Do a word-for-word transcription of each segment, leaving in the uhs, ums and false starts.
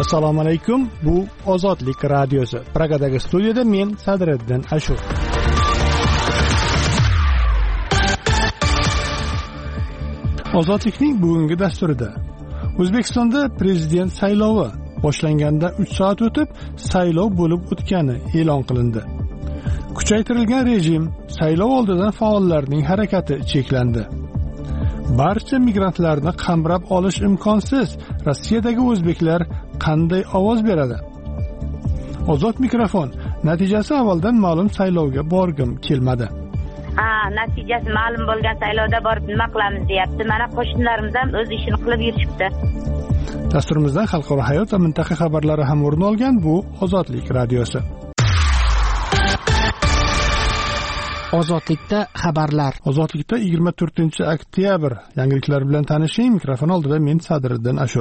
Assalomu alaykum. Bu Ozodlik radiosi. Pragadagi studiyada men Sadriddin Ashur. Ozodlikning bugungi dasturida O'zbekistonda prezident saylovi boshlanganda uch soat o'tib saylov bo'lib o'tgani e'lon qilindi. Kuchaytirilgan rejim, saylov oldidan faollarning harakati cheklandi. Barcha migrantlarni qamrab olish imkonsiz. Rossiyadagi o'zbeklar qanday ovoz beradi? Ozod mikrofon. Natijasi avvaldan ma'lum saylovga borgim kelmadi. Ha, natijasi ma'lum bo'lgan saylovda borib nima qilamiz deyapti. Mana qo'shnilarimiz ham o'z ishini qilib yurishibdi. Dasturimizdan xalqaro hayot va mintaqa xabarlari ham o'rin olgan. Bu Ozodlik radiosi. Ozodlikda xabarlar. Ozodlikda yigirma to'rtinchi oktyabr yangiliklar bilan tanishing. Mikrofon oldida men Sadriddin Ashur.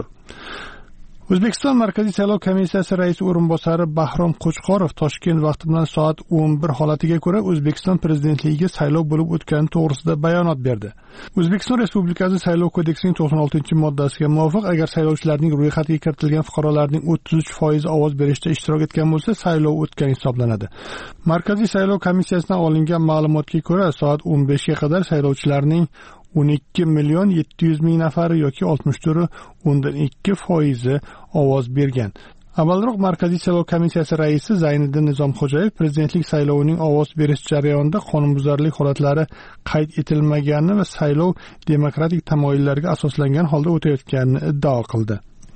O'zbekiston Markaziy saylov komissiyasi raisi o'rinbosari Bahrom Qo'chqorov Toshkent vaqti bilan soat o'n bir holatiga ko'ra O'zbekiston prezidentligiga saylov bo'lib o'tgani to'g'risida bayonot berdi. O'zbekiston Respublikasi Saylov kodeksining to'qson oltinchi moddasiga muvofiq, agar saylovchilarning ro'yxatiga kiritilgan fuqarolarning o'ttiz uch foizi ovoz berishda ishtirok etgan bo'lsa, saylov o'tgan hisoblanadi. Markaziy saylov komissiyasidan olingan ma'lumotga ko'ra, soat o'n beshga qadar saylovchilarning o'n ikki million yetti yuz ming nafari yoki oltmish to'rt o'ndan ikki foizi ovoz bergan. Avvalroq Markaziy saylov komissiyasi raisi Zayniddin Nizomxo'jayev prezidentlik saylovining ovoz berish jarayonida qonunbuzarlik holatlari qayd etilmagani va saylov demokratik tamoyillarga asoslangan holda o'tayotganini iddao qildi.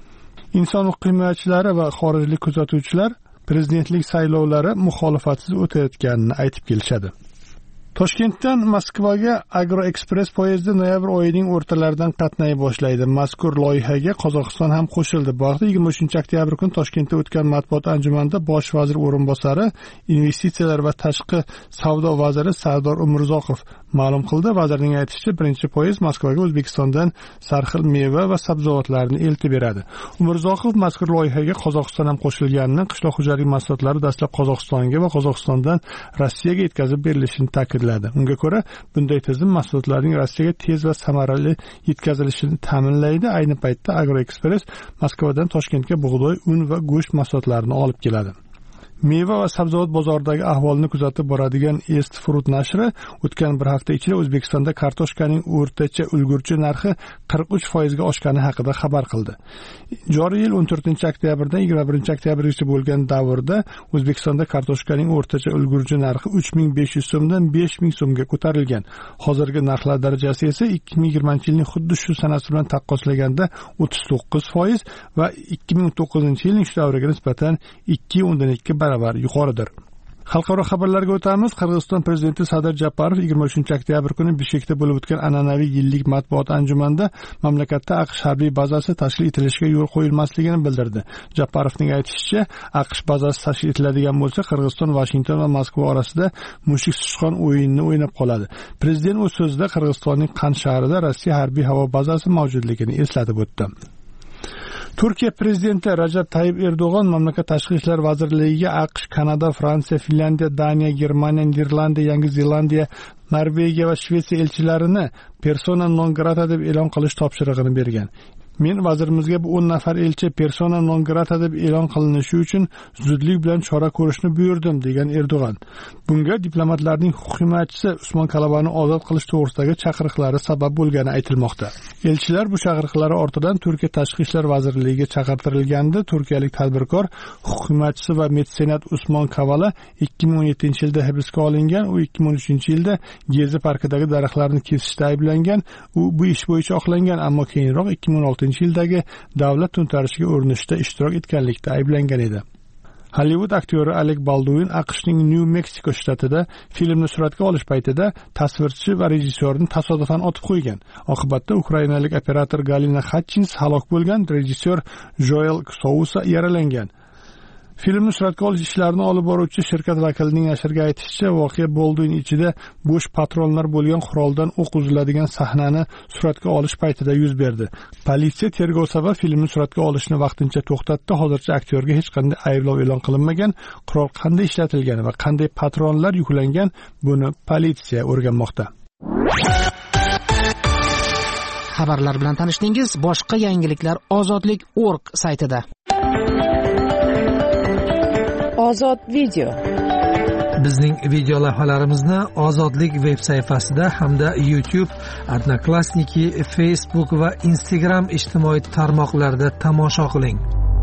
Inson huquq himoyachilari va xorijlik kuzatuvchilar prezidentlik saylovlari muxolifatsiz o'tayotganini aytib kelishadi. Toshkentdan Moskvaga Agroexpress poyezdi noyabr oyining o'rtalaridan qatnay boshlaydi. Mazkur loyihaga Qozog'iston ham qo'shildi. Bu haqda yigirma uchinchi oktyabr kuni Toshkentda o'tgan matbuot anjumanida bosh vazir o'rinbosari, investitsiyalar va tashqi savdo vaziri Sardor Umurzoqov ma'lum qildi. Vazirning aytishicha, birinchi poyezd Moskvaga O'zbekistondan sarxil meva va sabzavotlarni eltib beradi. Umurzoqov mazkur loyihaga Qozog'iston ham qo'shilganini, qishloq xo'jalik mahsulotlari dastlab Qozog'istonga va Qozog'istondan Rossiyaga yetkazib berilishini ta'kidladi. Unga ko'ra, bunday tizim mahsulotlarning Rossiyaga tez va samarali yetkazilishini ta'minlaydi. Ayni paytda Agroexpress Moskvadan Toshkentga bug'doy, un va go'sht mahsulotlarini olib keladi. Meva va sabzavot bozoridagi ahvolni kuzatib boradigan East Fruit nashri o'tgan bir hafta ichida O'zbekistonda kartoshkaning o'rtacha ulgurji narxi qirq uch foizga oshgani haqida xabar qildi. Joriy yil o'n to'rtinchi oktyabrdan yigirma birinchi oktyabrgacha bo'lgan davrda O'zbekistonda kartoshkaning o'rtacha ulgurji narxi uch ming besh yuz so'mdan besh ming so'mga ko'tarilgan. Hozirgi narxlar darajasi esa ikki ming yigirmanchi yilning xuddi shu sanasi bilan taqqoslaganda o'ttiz to'qqiz foiz va ikki ming o'n to'qqizinchi yilning shu davriga nisbatan ikki o'ndan ikki baravar yuqoridir. Xalqaro xabarlarga o'tamiz. Qirg'iziston prezidenti Sadir Japarov yigirma uchinchi oktyabr kuni Bishkekda bo'lib o'tgan an'anaviy yillik matbuot anjumanida mamlakatda AQSh harbiy bazasi tashkil etilishiga yo'l qo'yilmasligini bildirdi. Japarovning aytishicha, AQSh bazasi tashkil etiladigan bo'lsa, Qirg'iziston, Vashington va Moskva orasida mushuk sichqon o'yinini o'ynab qoladi. Prezident o'z so'zida Qirg'izistonning Qan shahrida Rossiya harbiy havo bazasi mavjudligini eslatib o'tdi. Turkiya prezidenti Rajab Tayyip Erdo'g'on mamlakat tashqi ishlar vazirligiga AQSh, Kanada, Fransiya, Finlandiya, Daniya, Germaniya, Niderlandiya, Yangi Zelandiya, Norvegiya va Shvetsiya elchilarini persona non grata deb e'lon qilish topshirig'ini bergan. Men vazirimizga bu o'n nafar elchi persona non grata deb e'lon qilinishi uchun zudlik bilan chora ko'rishni buyurdim, degan Erdo'g'on. Bunga diplomatlarning huquq himoyachisi Usmon Kalabani ozod qilish to'g'risidagi chaqiriqlari sabab bo'lgani aytilmoqda. Elchilar bu chaqiriqlari ortidan Turkiya tashqi ishlar vazirligiga chaqirtirilganda turkiyalik tadbirkor, huquq himoyachisi va metsenat Usmon Kavala ikki ming o'n yettinchi yilda hibsga olingan. U ikki ming o'n uchinchi yilda Gezi parkidagi daraxtlarni kesishda ayblangan. U bu ish bo'yicha oqlangan, ammo keyinroq ikki ming o'n oltinchi yildagi davlat to'ntarishiga urinishda ishtirok etganlikda ayblangan edi. Hollywood aktyori Alek Baldwin AQShning New Mexico shtatida filmni suratga olish paytida tasvirchi va rejissyorni tasodifan otib qo'ygan. Oqibatda ukrainalik operator Galina Hutchins halok bo'lgan, rejissyor Joel Sousa yaralangan. Filmni suratga olish ishlarini olib boruvchi shirkat vakilining nashrga aytishicha, voqea Baldwin ichida bo'sh patronlar bo'lgan quroldan o'q uziladigan sahnani suratga olish paytida yuz berdi. Politsiya tergov sabab filmni suratga olishni vaqtincha to'xtatdi. Hozircha aktyorga hech qanday ayblov e'lon qilinmagan. Qurol qanday ishlatilgan va qanday patronlar yuklangan, buni politsiya o'rganmoqda. Xabarlar bilan tanishdingiz. Boshqa yangiliklar ozodlik точка org saytida. Ozod video. Bizning video lavhalarimizni Ozodlik veb sayfasida hamda YouTube, Odnoklassniki, Facebook va Instagram ijtimoiy tarmoqlarida tomosha qiling.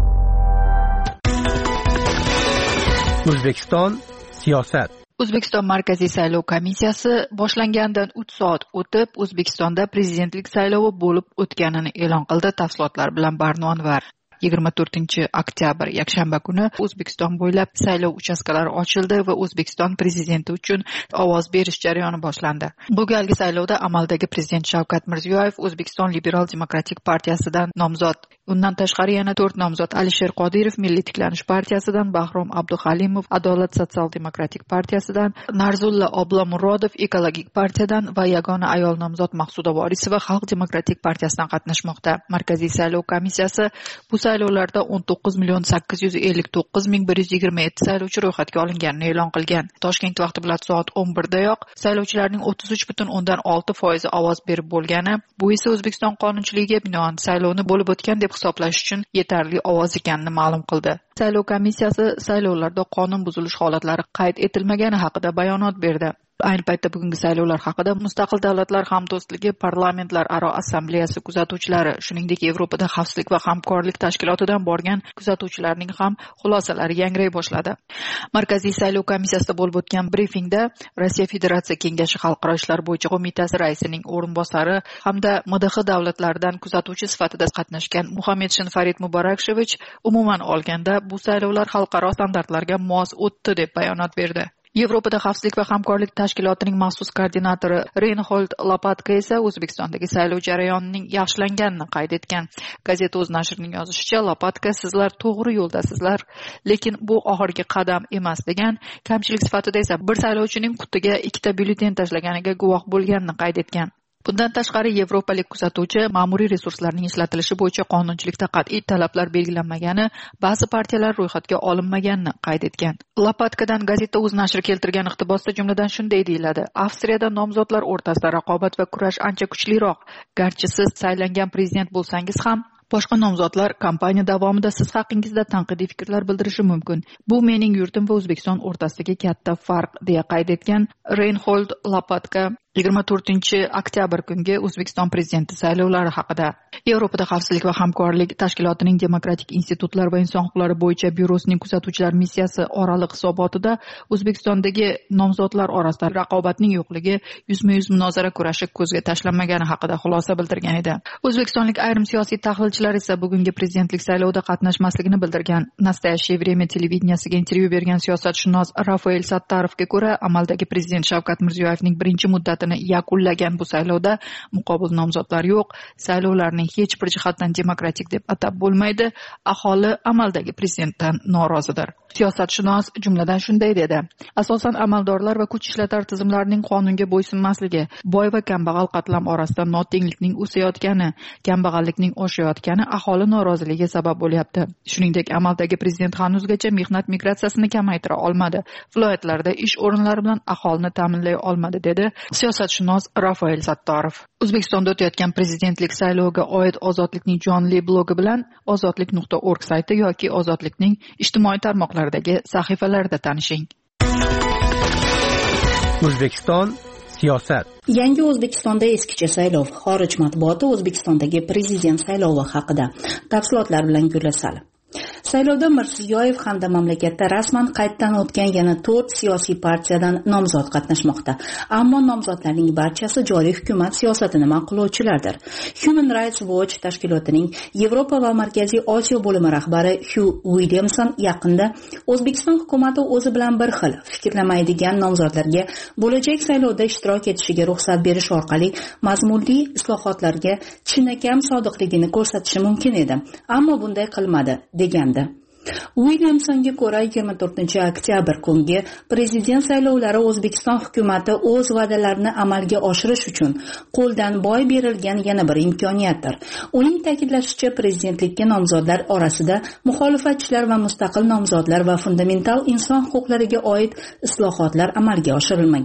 O'zbekiston siyosat. O'zbekiston Markaziy saylov komissiyasi boshlangandan uch soat o'tib O'zbekistonda prezidentlik saylovi bo'lib o'tganini e'lon qildi. Tafsilotlar bilan Barno Anvar. yigirma to'rtinchi oktyabr yakshanba kuni O'zbekiston bo'ylab saylov uchastkalari ochildi va O'zbekiston prezidenti uchun ovoz berish jarayoni boshlandi. Bu galgi saylovda amaldagi prezident Shavkat Mirziyoyev O'zbekiston Liberal Demokratik partiyasidan nomzod. Undan tashqari yana to'rt nomzod: Alisher Qodirov Milliy tiklanish partiyasidan, Bahrom Abduhalimov Adolat sotsial demokratik partiyasidan, Narzulla Oblomurodov Ekologik partiyadan va yagona ayol nomzod Maqsuda Vorisova Xalq demokratik partiyasidan qatnashmoqda. Markaziy saylov komissiyasi bu saylovlarda o'n to'qqiz million sakkiz yuz ellik to'qqiz ming bir yuz yigirma yetti saylovchi ro'yxatga olinganini e'lon qilgan. Toshkent vaqti bilan soat o'n birdayoq saylovchilarning o'ttiz uch butun o'ndan olti foizi ovoz berib bo'lgani, bu esa O'zbekiston qonunchiligiga binoan saylovni bo'lib o'tgan deb hisoblash uchun yetarli ovoz ekanini ma'lum qildi. Saylov komissiyasi saylovlarda qonun buzilish holatlari qayd etilmagani haqida bayonot berdi. Ayni paytda bugungi saylovlar haqida Mustaqil davlatlar hamdo'stligi parlamentlar aro assambleyasi kuzatuvchilari, shuningdek Yevropada xavfsizlik va hamkorlik tashkilotidan borgan kuzatuvchilarning ham xulosalari yangray boshladi. Markaziy saylov komissiyasida bo'lib o'tgan brifingda Rossiya Federatsiya Kengashi xalqaro ishlar bo'yicha qo'mitasi raisining o'rinbosari hamda M D H davlatlaridan kuzatuvchi sifatida qatnashgan Muhammedshin Farid Mubarakshevich umuman olganda bu saylovlar xalqaro standartlarga mos o'tdi deb bayonot berdi. Yevropada xavfsizlik va hamkorlik tashkilotining maxsus koordinatori Reinhold Lopatka esa O'zbekistondagi saylov jarayonining yaxshilanganini qayd etgan. Gazeta o'z nashrining yozishicha, Lopatka sizlar to'g'ri yo'ldasizlar, lekin bu oxirgi qadam emas degan. Kamchilik sifatida esa bir saylovchining qutiga ikkita byulleten tashlaganiga guvoh bo'lganini qayd etgan. Bundan tashqari Yevropalik kuzatuvchi ma'muriy resurslarning ishlatilishi bo'yicha qonunchilikda qat'iy talablar belgilanmagani, ba'zi partiyalar ro'yxatga olinmaganini qayd etgan. Lopatkadan gazeta o'z nashri keltirgan iqtibosda jumladan shunday deyiladi: Avstriyada nomzodlar o'rtasida raqobat va kurash ancha kuchliroq. Garchi siz saylangan prezident bo'lsangiz ham, boshqa nomzodlar kampaniya davomida siz haqingizda tanqidiy fikrlar bildirishi mumkin. Bu mening yurtim va O'zbekiston o'rtasidagi katta farq, deya qayd etgan Reinhold Lopatka yigirma to'rtinchi oktyabr kungi O'zbekiston prezidenti saylovlari haqida. Yevropada xavfsizlik va hamkorlik tashkilotining demokratik institutlar va inson huquqlari bo'yicha byurosining kuzatuvchilar missiyasi oraliq hisobotida O'zbekistondagi nomzodlar orasida raqobatning yo'qligi, yuzma-yuz munozara kurashi ko'zga tashlanmagani haqida xulosa bildirgan edi. O'zbekistonlik ayrim siyosiy tahlilchilar esa bugungi prezidentlik saylovida qatnashmasligini bildirgan. Nastoyaщее время televideniyasiga intervyu bergan siyosatshunos Rafael Sattarovga ko'ra, amaldagi prezident Shavkat Mirziyoyevning birinchi muddatini yakunlagan bu saylovda muqobil nomzodlar yo'q. Saylovlarning hech bir jihatdan demokratik deb atab bo'lmaydi. Aholi amaldagi prezidentdan norozidir. Siyosatshunos jumladan shunday dedi: asosan amaldorlar va kuch ishlatar tizimlarining qonunga bo'ysunmasligi, boy va kambag'al qatlam orasida notenglikning o'sayotgani, kambag'allikning oshayotgani aholi noroziligiga sabab bo'lyapti. Shuningdek, amaldagi prezident hanuzgacha mehnat migratsiyasini kamaytira olmadi. Viloyatlarda ish o'rinlari bilan aholini ta'minlay olmadi, dedi siyosatshunos Rafael Sattorov. O'zbekistonda o'tayotgan prezidentlik sayloviga oid Ozodlikning jonli blogi bilan ozodlik nuqta org sayti yoki Ozodlikning ijtimoiy tarmoqlardagi sahifalarida tanishing. O'zbekiston siyosat. Yangi O'zbekistonda eskicha saylov. Xorij matbuoti O'zbekistondagi prezident saylovi haqida. Tafsilotlar bilan Gullasal. Saylovda Mirziyoyev hamda mamlakatda rasman qayddan o'tgan yana to'rt siyosiy partiyadan nomzod qatnashmoqda. Ammo nomzodlarning barchasi joriy hukumat siyosatini ma'qullovchilardir. Human Rights Watch tashkilotining Yevropa va Markaziy Osiyo bo'limi rahbari Hugh Williamson yaqinda O'zbekiston hukumati o'zi bilan bir xil fikrlamaydigan nomzodlarga bo'lajak saylovda ishtirok etishiga ruxsat berish orqali mazmunli islohotlarga chinakam sodiqligini ko'rsatishi mumkin edi. Ammo bunday qilmadi, degandi. Williamsonga ko'ra yigirma to'rtinchi oktyabr kungi prezident saylovlari O'zbekiston hukumati o'z va'dalarini amalga oshirish uchun qo'ldan boy berilgan yana bir imkoniyatdir. Uning ta'kidlashicha, prezidentlikka nomzodlar orasida muxolifatchilar va mustaqil nomzodlar va fundamental inson huquqlariga oid islohotlar amalga oshirilmagan.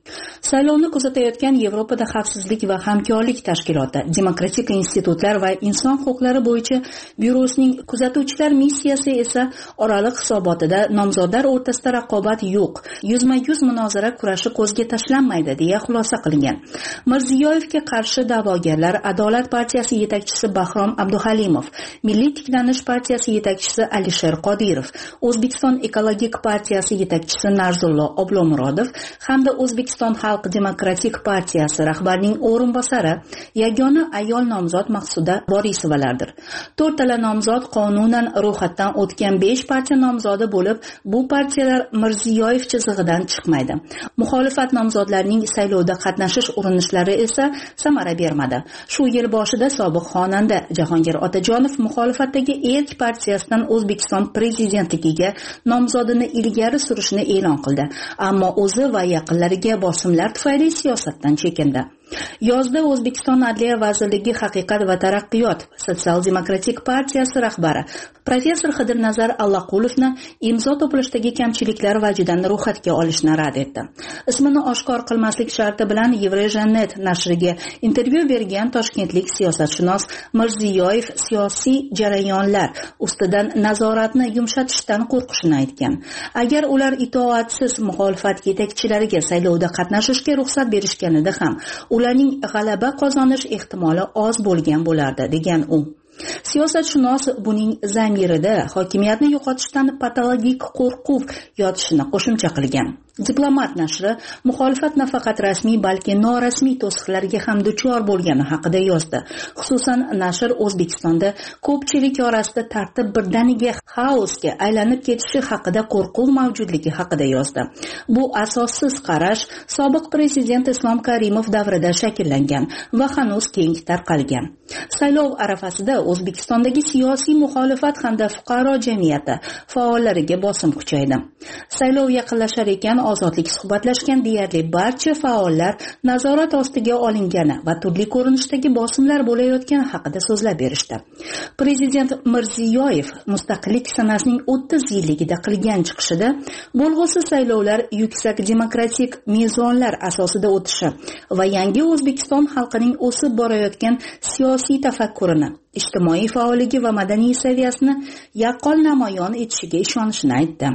Saylovni kuzatayotgan Yevropada xavfsizlik va hamkorlik tashkiloti, demokratik institutlar va inson huquqlari bo'yicha byurosining kuzatuvchilar missiyasi esa oraliq hisobotida nomzodlar o'rtasida raqobat yo'q, yuzma-yuz munozara kurashi ko'zga tashlanmaydi deya xulosa qilgan. Mirziyoyevga qarshi da'vogarlar Adolat partiyasi yetakchisi Bahrom Abduhalimov, Milliy tiklanish partiyasi yetakchisi Alisher Qodirov, O'zbekiston ekologik partiyasi yetakchisi Narzullo Oblomurodov hamda O'zbekiston Xalq demokratik partiyasi rahbarining o'rinbosari yagona ayol nomzod Maqsuda Borisovalardir. To'rttala nomzod qonunan ro'yxatdan o'tgan besh partiya nomzodi bo'lib, bu partiyalar Mirziyoyev chizig'idan chiqmaydi. Muxolifat nomzodlarining saylovda qatnashish urinishlari esa samara bermadi. Shu yil boshida sobiq xonanda Jahongir Otajonov muxolifatdagi Erk partiyasidan O'zbekiston prezidentligiga nomzodini ilgari surishni e'lon qildi. Ammo o'zi va yaqinlariga bosimlar tufayli siyosatdan chekindi. Yozda O'zbekiston Adliya vazirligi Haqiqat va taraqqiyot sotsial-demokratik partiyasi rahbari professor Xidirnazar Allaqulovni imzo to'plashdagi kamchiliklar vajidan ro'yxatga olishni rad etdi. Ismini oshkor qilmaslik sharti bilan Еврейжанет nashriga intervyu bergan toshkentlik siyosatshunos Mirziyoyev siyosiy jarayonlar ustidan nazoratni yumshatishdan qo'rqishini aytgan. Agar ular itoatsiz muxolifat yetakchilariga saylovda qatnashishga ruxsat berishganida ham ularning g'alaba qozonish ehtimoli oz bo'lgan bo'lardi, degan u. Siyosatshunos buning zamirida hokimiyatni yo'qotishdan patologik qo'rquv yotishini qo'shimcha qilgan. Diplomat nashri muxolifat nafaqat rasmiy, balki norasmiy to'siqlarga ham duchor bo'lgani haqida yozdi. Xususan, nashr O'zbekistonda ko'pchilik orasida tartib birdaniga xaosga aylanib ketishi haqida qo'rquv mavjudligi haqida yozdi. Bu asossiz qarash sobiq prezident Islom Karimov davrida shakllangan va hanuz keng tarqalgan. Saylov arafasida O'zbekistondagi siyosiy muxolifat hamda fuqaro jamiyati faollariga bosim kuchaydi. Saylov yaqinlashar ekan ozodlik suhbatlashgan deyarli barcha faollar nazorat ostiga olingani va turli ko'rinishdagi bosimlar bo'layotgani haqida so'zlab berishdi. Prezident Mirziyoyev mustaqillik sanasining o'ttiz yilligida qilgan chiqishida bo'lg'usi saylovlar yuksak demokratik mezonlar asosida o'tishi va yangi O'zbekiston xalqining o'sib borayotgan siyosiy tafakkurini, ijtimoiy faolligi va madaniy saviyasini yaqqol namoyon etishiga ishonishini aytdi.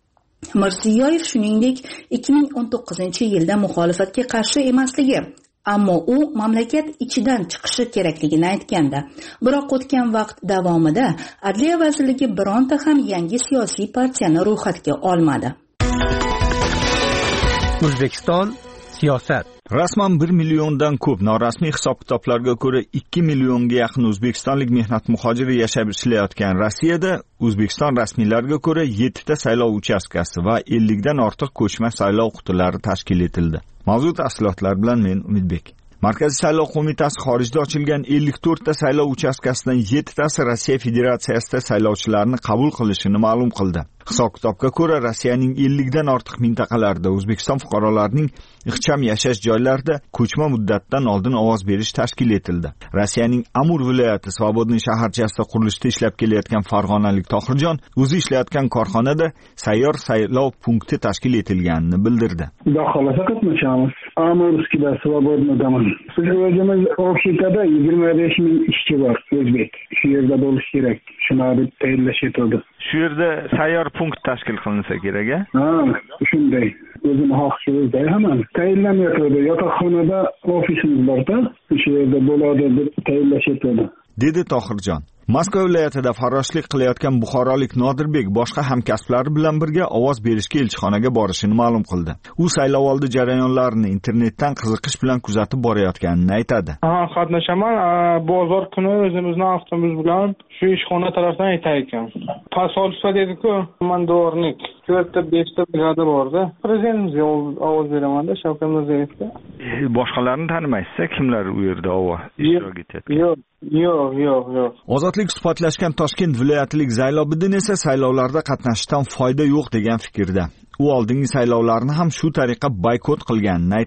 Mirziyoyev shuningdek ikki ming o'n to'qqizinchi yilda muxolifatga qarshi emasligi, ammo u mamlakat ichidan chiqishi kerakligini aytgandi. Biroq o'tgan vaqt davomida Adliya vazirligi bironta ham yangi siyosiy partiyani ro'yxatga olmadi. O'zbekiston siyosat. Rasman bir milliondan ko'p, norasmiy hisob-kitoblarga ko'ra ikki millionga yaqin o'zbekistonlik mehnat muhojiri yashab ishlayotgan Rossiyada O'zbekiston rasmiylariga ko'ra yettita saylov uchastkasi va ellikdan ortiq ko'chma saylov qutilari tashkil etildi. Mavzu tafsilotlar bilan men Umidbek. Markaziy saylov qo'mitasi xorijda ochilgan ellik to'rtta saylov uchastkasidan yettitasi Rossiya Federatsiyasida saylovchilarni qabul qilishini ma'lum qildi. Hisob-kitobga ko'ra Rossiyaning ellikdan ortiq mintaqalarida O'zbekiston fuqarolarining ixcham yashash joylarida ko'chma muddatdan oldin ovoz berish tashkil etildi. Rossiyaning Amur viloyati Svobodniy shaharchasida qurilishda ishlab kelayotgan farg'onalik Tohirjon o'zi ishlayotgan korxonada sayyor saylov punkti tashkil etilganini bildirdi. Xudo xolasa qatnashamiz. Amurskida Svobodniydaman. Biz o'zimiz Okshitada yigirma besh ming ishchi bor, o'zbek. Shu yerda bo'lish kerak. Shuni deb tayinlash etildi. Shu yerda sayyor punkt tashkil qilinsa kerak-a? Ha, shunday. O'zini xohishingizda hamon tayinlanmayotdi. Yotoqxonada ofisimiz borda, shu yerda bo'ladi deb tayinlash etildi, dedi Tohirjon. Moskva viloyatida farroshlik qilayotgan buxorolik Nodirbek boshqa hamkasblari bilan birga ovoz berishga elchixonaga borishini ma'lum qildi. U saylovoldi jarayonlarini internetdan qiziqish bilan kuzatib borayotganini aytadi. Ha, qatnashaman. Bozor kuni o'zimizning avtobus bilan shu ishxona tarafdan aytar ekan. Posolstvo dedi-ku, mandornik. to'rtta beshta brigada borda. Prezidentimizga ovoz beraman-da, Shavkat Mirziyoyevga. Boshqalarni tanimaysiz, kimlar u yerda ovoz ishtirok etadi? Yo'q, yo'q, yo'q, yo'q. Ozodlik suhbatlashgan Toshkent viloyatilik Zaylobiddin esa saylovlarda qatnashishdan foyda yo'q degan fikrda. U oldingi saylovlarni ham shu tariqa boykot qilganini aytadi.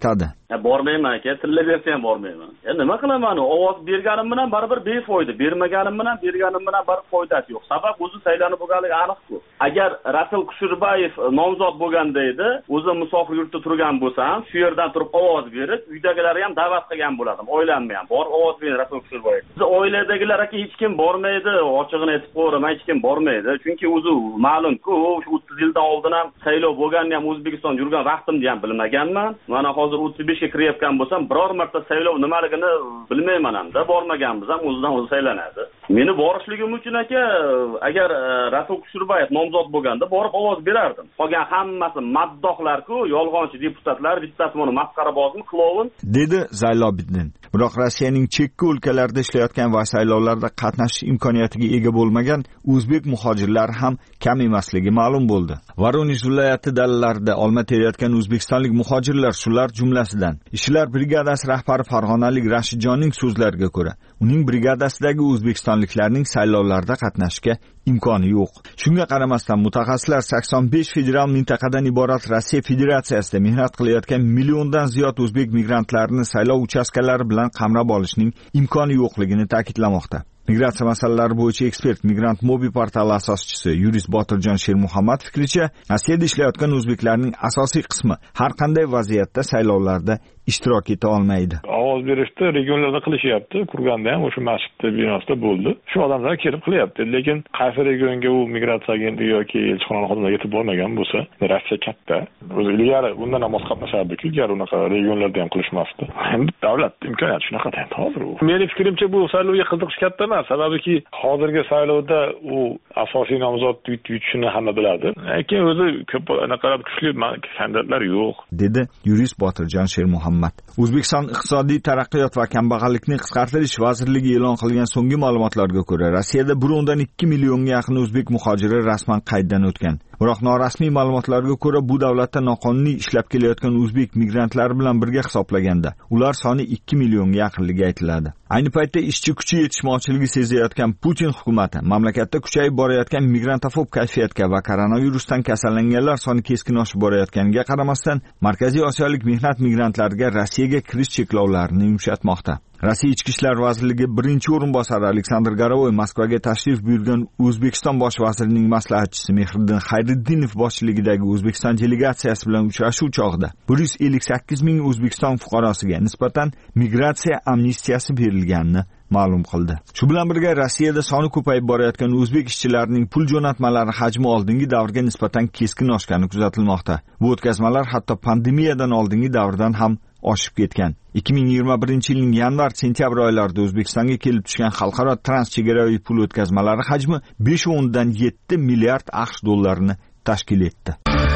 bormayman aka, tilla bersa ham bormayman. Ya nima qilaman? Ovoz berganim bilan baribir befoyda, bermaganim bilan berganim bilan bir foydasi yo'q. Sabab o'zi saylanib bo'lganligi aniq-ku. Agar Rasul Kushurbayev nomzod bo'lganda edi, o'zi musofir yurtda turgan bo'lsam, shu yerdan turib ovoz berib, uydagilarga ham da'vat qilgan bo'ladim. Oilamni ham bor, ovoz bering Rasul Kushurbayev. Biz oiladagilar aka hech kim bormaydi, ochig'ini aytib qo'yaman, hech kim bormaydi. Chunki o'zi ma'lum-ku, o'ttiz yildan oldin ham saylov bo'lganini ham O'zbekiston yurgan vaqtimda ham bilmaganman. Mana hozir o'ttiz beshga kirayotgan bo'lsam, biror marta saylov nimaligini bilmayman hamda, bormaganmiz ham o'zidan o'zi saylanadi. Meni borishligim uchun aka, agar Rasul Kushurbayev nomzod bo'lganda borib ovoz berardim. Qolgan hammasi maddohlar-ku, yolg'onchi deputatlar, bittasi buni masxarabozmi, klovn, dedi Zaylobiddin. Biroq Rossiyaning chekka o'lkalarida ishlayotgan va saylovlarda qatnashish imkoniyatiga ega bo'lmagan o'zbek muhojirlar ham kam emasligi ma'lum bo'ldi. Voronezh viloyati dalalarida olma terayotgan o'zbekistonlik muhojirlar shular jumlasidan. Ishchilar brigadasi rahbari farg'onalik Rashidjonning so'zlariga ko'ra, uning brigadasidagi o'zbekistonliklarning saylovlarda qatnashishga imkoni yo'q. Shunga qaramasdan mutaxassislar sakson besh federal mintaqadan iborat Rossiya Federatsiyasida mehnat qilayotgan milliondan ziyod o'zbek migrantlarini saylov uchastkalari bilan qamrab olishning imkoni yo'qligini ta'kidlamoqda. Migratsiya masalalari bo'yicha ekspert Migrant Mobi portali asoschisi yurist Botirjon Shermuhammad fikricha, Rossiyada ishlayotgan o'zbeklarning asosiy qismi har qanday vaziyatda saylovlarda ishtirok eta olmaydi. Ovoz berishda regionlarda qilishyapti. Kurganda ham o'sha masjidda binosida bo'ldi. Shu odamlar kelib qilyapti. Lekin qaysi regionga u migratsiya agentligi yoki elchixona xodimlari yetib bormagan bo'lsa, Rossiya katta. O'zi ilgari undan ham qatnashardi-ku, ilgari unaqa regionlarda ham qilishmasdi. Endi davlat imkoniyati shunaqa endi hozir u. Mening fikrimcha bu saylovga qiziqish katta emas, sababiki hozirgi saylovda u asosiy nomzod yutishini hamma biladi. Lekin o'zi ko'p anaqa kuchli kandidatlar yo'q, dedi yurist Botirjon Shermuhammad. O'zbekiston iqtisodiy taraqqiyot va kambag'allikni qisqartirish vazirligi e'lon qilgan so'nggi ma'lumotlarga ko'ra, Rossiyada bir o'ndan ikki millionga yaqin o'zbek muhojiri rasman qayddan o'tgan. Biroq norasmiy ma'lumotlarga ko'ra, bu davlatda noqonuniy ishlab kelayotgan o'zbek migrantlari bilan birga hisoblanganda, ular soni ikki millionga yaqinligi aytiladi. Ayni paytda ishchi kuchi yetishmovchiligi sezayotgan Putin hukumati mamlakatda kuchayib borayotgan migrantofob kayfiyatga va koronavirusdan kasallanganlar soni keskin oshib borayotganiga qaramasdan, Markaziy Osiyolik mehnat migrantlariga Rossiyaga kirish cheklovlarini yumshatmoqda. Rossiya Ichki ishlar vazirligi birinchi o'rinbosari Aleksandr Garovoy Moskvaga tashrif buyurgan O'zbekiston bosh vazirining maslahatchisi Mehriddin Xayriddinov boshchiligidagi O'zbekiston delegatsiyasi bilan uchrashuv chog'ida bir yuz ellik sakkiz ming O'zbekiston fuqarosiga nisbatan migratsiya amnistiyasi berilganini ma'lum qildi. Shu bilan birga Rossiyada soni ko'payib borayotgan o'zbek ishchilarining pul jo'natmalari hajmi oldingi davrga nisbatan keskin oshgani kuzatilmoqda. Bu o'tkazmalar hatto pandemiyadan oldingi davrdan ham oshib ketgan. ikki ming yigirma birinchi yilning yanvar-sentyabr oylarida O'zbekistonga kelib tushgan xalqaro transchegaraviy pul o'tkazmalari hajmi besh o'ndan yetti milliard AQSh dollarini tashkil etdi.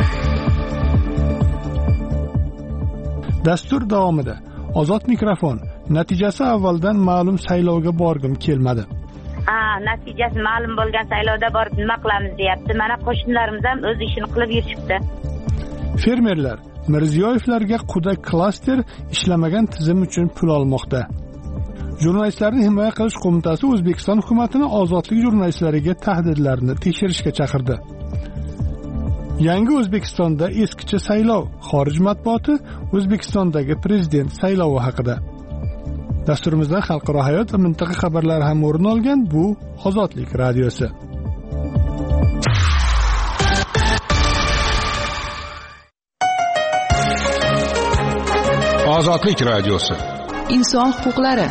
Dastur davomida Ozod mikrofon. Natijasi avvaldan ma'lum saylovga borgim kelmadi. Ha, natijasi ma'lum bo'lgan saylovda borib nima qilamiz deyapti. Mana qo'shnilarimiz ham o'z ishini qilib yurishibdi. Fermerlar Mirziyoyevlarga quda klaster ishlamagan tizim uchun pul olmoqda. Jurnalistlarni himoya qilish qo'mitasi O'zbekiston hukumatini ozodlik jurnalistlariga tahdidlarni tekshirishga chaqirdi. Yangi O'zbekistonda eskicha saylov, xorij matbuoti O'zbekistondagi prezident saylovi haqida. Dasturimizda xalqaro hayot va mintaqa xabarlari ham o'rin olgan bu Ozodlik radiosi. Ozodlik radiosi. Inson huquqlari.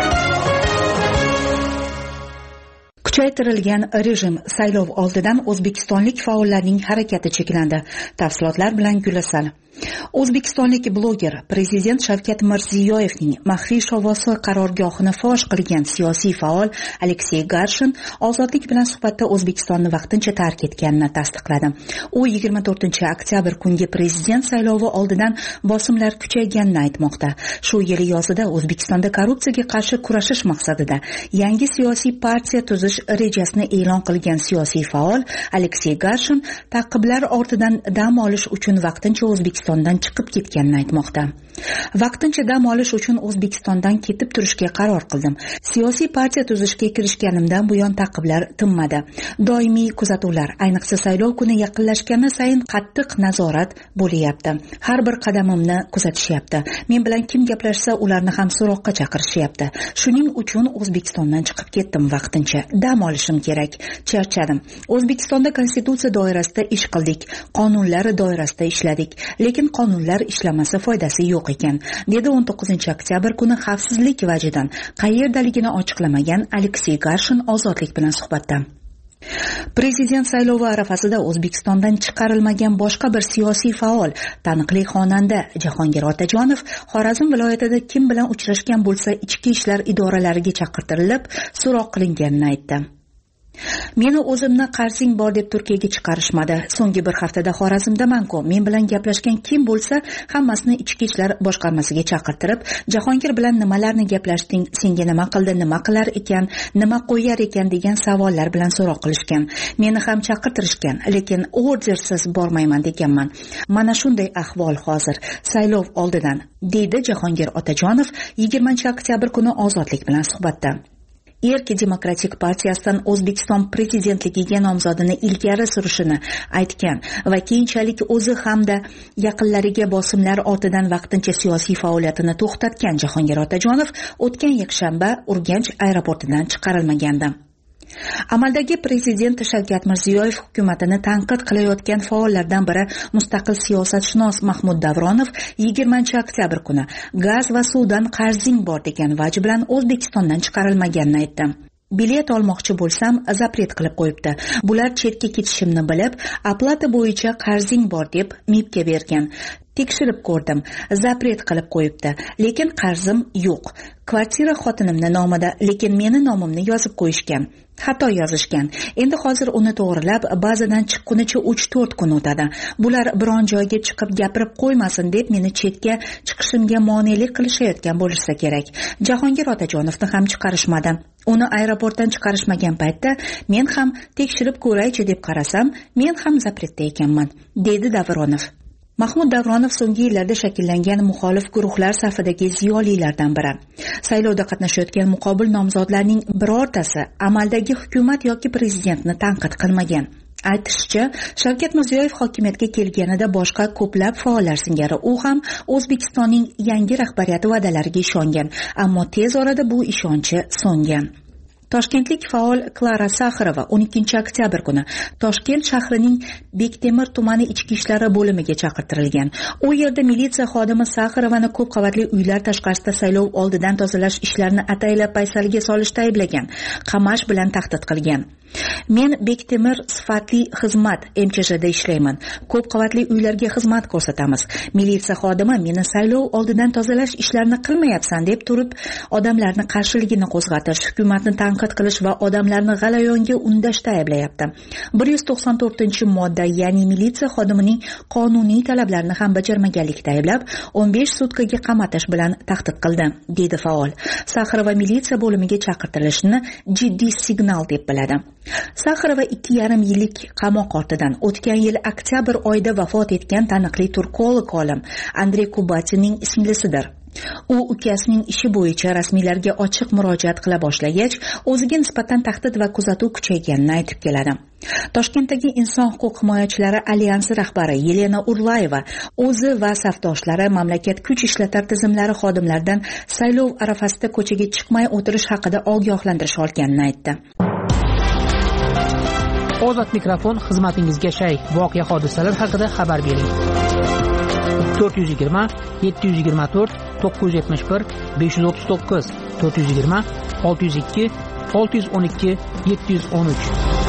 Kuchaytirilgan rejim saylov oldidan o'zbekistonlik faollarning harakati cheklandi. Tafsilotlar bilan Gulasal. O'zbekistonlik bloger prezident Shavkat Mirziyoyevning maxfiy shovvosi qarorgohini fosh qilgan siyosiy faol Aleksey Garshin ozodlik bilan suhbatda O'zbekistonni vaqtincha tark etganini tasdiqladi. U yigirma to'rtinchi oktyabr kungi prezident saylovi oldidan bosimlar kuchayganini aytmoqda. Shu yil yozida O'zbekistonda korrupsiyaga qarshi kurashish maqsadida yangi siyosiy partiya tuzish rejasini e'lon qilgan siyosiy faol Aleksey Garshin ta'qiblar ortidan dam olish uchun vaqtincha O'zbekistondan chiqib ketganini aytmoqda. Vaqtincha dam olish uchun O'zbekistondan ketib turishga qaror qildim. Siyosiy partiya tuzishga kirishganimdan buyon ta'qiblar tinmadi. Doimiy kuzatuvlar, ayniqsa saylov kuni yaqinlashgani sayin qattiq nazorat bo'lyapti. Har bir qadamimni kuzatishyapti. Men bilan kim gaplashsa, ularni ham so'roqqa chaqirishyapti. Shuning uchun O'zbekistondan chiqib ketdim vaqtincha. Dam olishim kerak. Charchadim. O'zbekistonda konstitutsiya doirasida ish qildik, qonunlar doirasida ishladik, lekin qonunlar ishlamasa foydasi yo'q ekan, dedi o'n to'qqizinchi oktyabr kuni xavfsizlik vajidan qayerdaligini ochiqlamagan Aleksey Garshin Ozodlik bilan suhbatda. Prezident saylovi arafasida O'zbekistondan chiqarilmagan boshqa bir siyosiy faol, taniqli xonanda Jahongir Otajonov Xorazm viloyatida kim bilan uchrashgan bo'lsa, ichki ishlar idoralariga chaqirtirilib, so'roq qilinganini aytdi. Meni o'zimni qarzing bor deb Turkiyaga chiqarishmadi. So'nggi bir haftada Xorazmdaman-ku. Men bilan gaplashgan kim bo'lsa, hammasini ichki ishlar boshqarmasiga chaqirtirib, Jahongir bilan nimalarni gaplashding, senga nima qildi, nima qilar ekan, nima qo'yar ekan degan savollar bilan so'roq qilishgan. Meni ham chaqirtirishgan, lekin ordersiz bormayman deganman. Mana shunday ahvol hozir, saylov oldidan, deydi Jahongir Otajonov yigirmanchi oktyabr kuni Ozodlik bilan suhbatda. Erki Demokratik partiyasidan O'zbekiston prezidentligiga nomzodini ilgari surishini aytgan va keyinchalik o'zi hamda yaqinlariga bosimlar ortidan vaqtincha siyosiy faoliyatini to'xtatgan Jahongir Otajonov o'tgan yakshanba Urganch aeroportidan chiqarilmagandi. Amaldagi prezident Shavkat Mirziyoyev hukumatini tanqid qilayotgan faollardan biri mustaqil siyosatshunos Mahmud Davronov yigirmanchi oktyabr kuni gaz va suvdan qarzing bor degan vaj bilan O'zbekistondan chiqarilmaganini aytdi. Bilet olmoqchi bo'lsam, zapret qilib qo'yibdi. Bular chetga ketishimni bilib, aplata bo'yicha qarzing bor deb mibga bergan. Tekshirib ko'rdim, zapret qilib qo'yibdi, lekin qarzim yo'q. Kvartira xotinimni nomida, lekin meni nomimni yozib qo'yishgan. Xato yozishgan. Endi hozir uni to'g'rilab, ba'zidan chiqqunicha uch to'rt kun o'tadi. Bular biron joyga chiqib gapirib qo'ymasin deb meni chetga chiqishimga monelik qilishayotgan bo'lsa kerak. Jahongir Otajonovni ham chiqarishmadi. Uni aeroportdan chiqarishmagan paytda men ham tekshirib ko'raychi deb qarasam, men ham zapretda ekanman, dedi Davronov. Mahmud Davronov so'nggi yillarda shakllangan muxolif guruhlar safidagi ziyolilardan biri. Saylovda qatnashayotgan muqobil nomzodlarning birortasi amaldagi hukumat yoki prezidentni tanqid qilmagan. Aytishicha, Shavkat Mirziyoyev hokimiyatga kelganida boshqa ko'plab faollar singari u ham O'zbekistonning yangi rahbariyati va'dalariga ishongan, ammo tez orada bu ishonchi so'ngan. Toshkentlik faol Klara Saxarova o'n ikkinchi oktyabr kuni Toshkent shahrining Bektemir tumani ichki ishlar bo'limiga chaqirtirilgan. U yerda militsiya xodimi Saxarovani ko'p qavatli uylar tashqarisida saylov oldidan tozalash ishlarini ataylab paysalga solishda ayblagan, qamash bilan tahdid qilgan. Men Bektemir sifatli xizmat M Ch J da ishlayman. Ko'p qavatli uylarga xizmat ko'rsatamiz. Militsiya xodimi meni saylov oldidan tozalash ishlarini qilmayapsan deb turib, odamlarni qarshiligini qo'zg'atish, hukumatni tanqid qilish va odamlarni g'alayonga undashda ayblayapti. bir yuz to'qson to'rtinchi modda, ya'ni militsiya xodimining qonuniy talablarini ham bajarmaganlikda ayblab, o'n besh sutkaga qamatish bilan tahdid qildi, dedi faol. Saxarova militsiya bo'limiga chaqirtirilishini jiddiy signal deb biladi. Saxarova ikki yarim yillik qamoq ortidan o'tgan yil oktyabr oyida vafot etgan taniqli turkolog olim Andrey Kubatinning singlisidir. U ukasining ishi bo'yicha rasmiylarga ochiq murojaat qila boshlagach, o'ziga nisbatan tahdid va kuzatuv kuchayganini aytib keladi. Toshkentdagi inson huquq himoyachilari alyansi rahbari Yelena Urlayeva o'zi va safdoshlari mamlakat kuch ishlatar tizimlari xodimlaridan saylov arafasida ko'chaga chiqmay o'tirish haqida ogohlantirish olganini aytdi. Ozod mikrofon xizmatingizga shay. Voqea hodisalar haqida xabar bering. to'rt yuz yigirma yetti yuz yigirma to'rt to'qqiz yuz yetmish bir besh yuz o'ttiz to'qqiz to'rt yuz yigirma olti yuz ikki olti yuz o'n ikki yetti yuz o'n uch.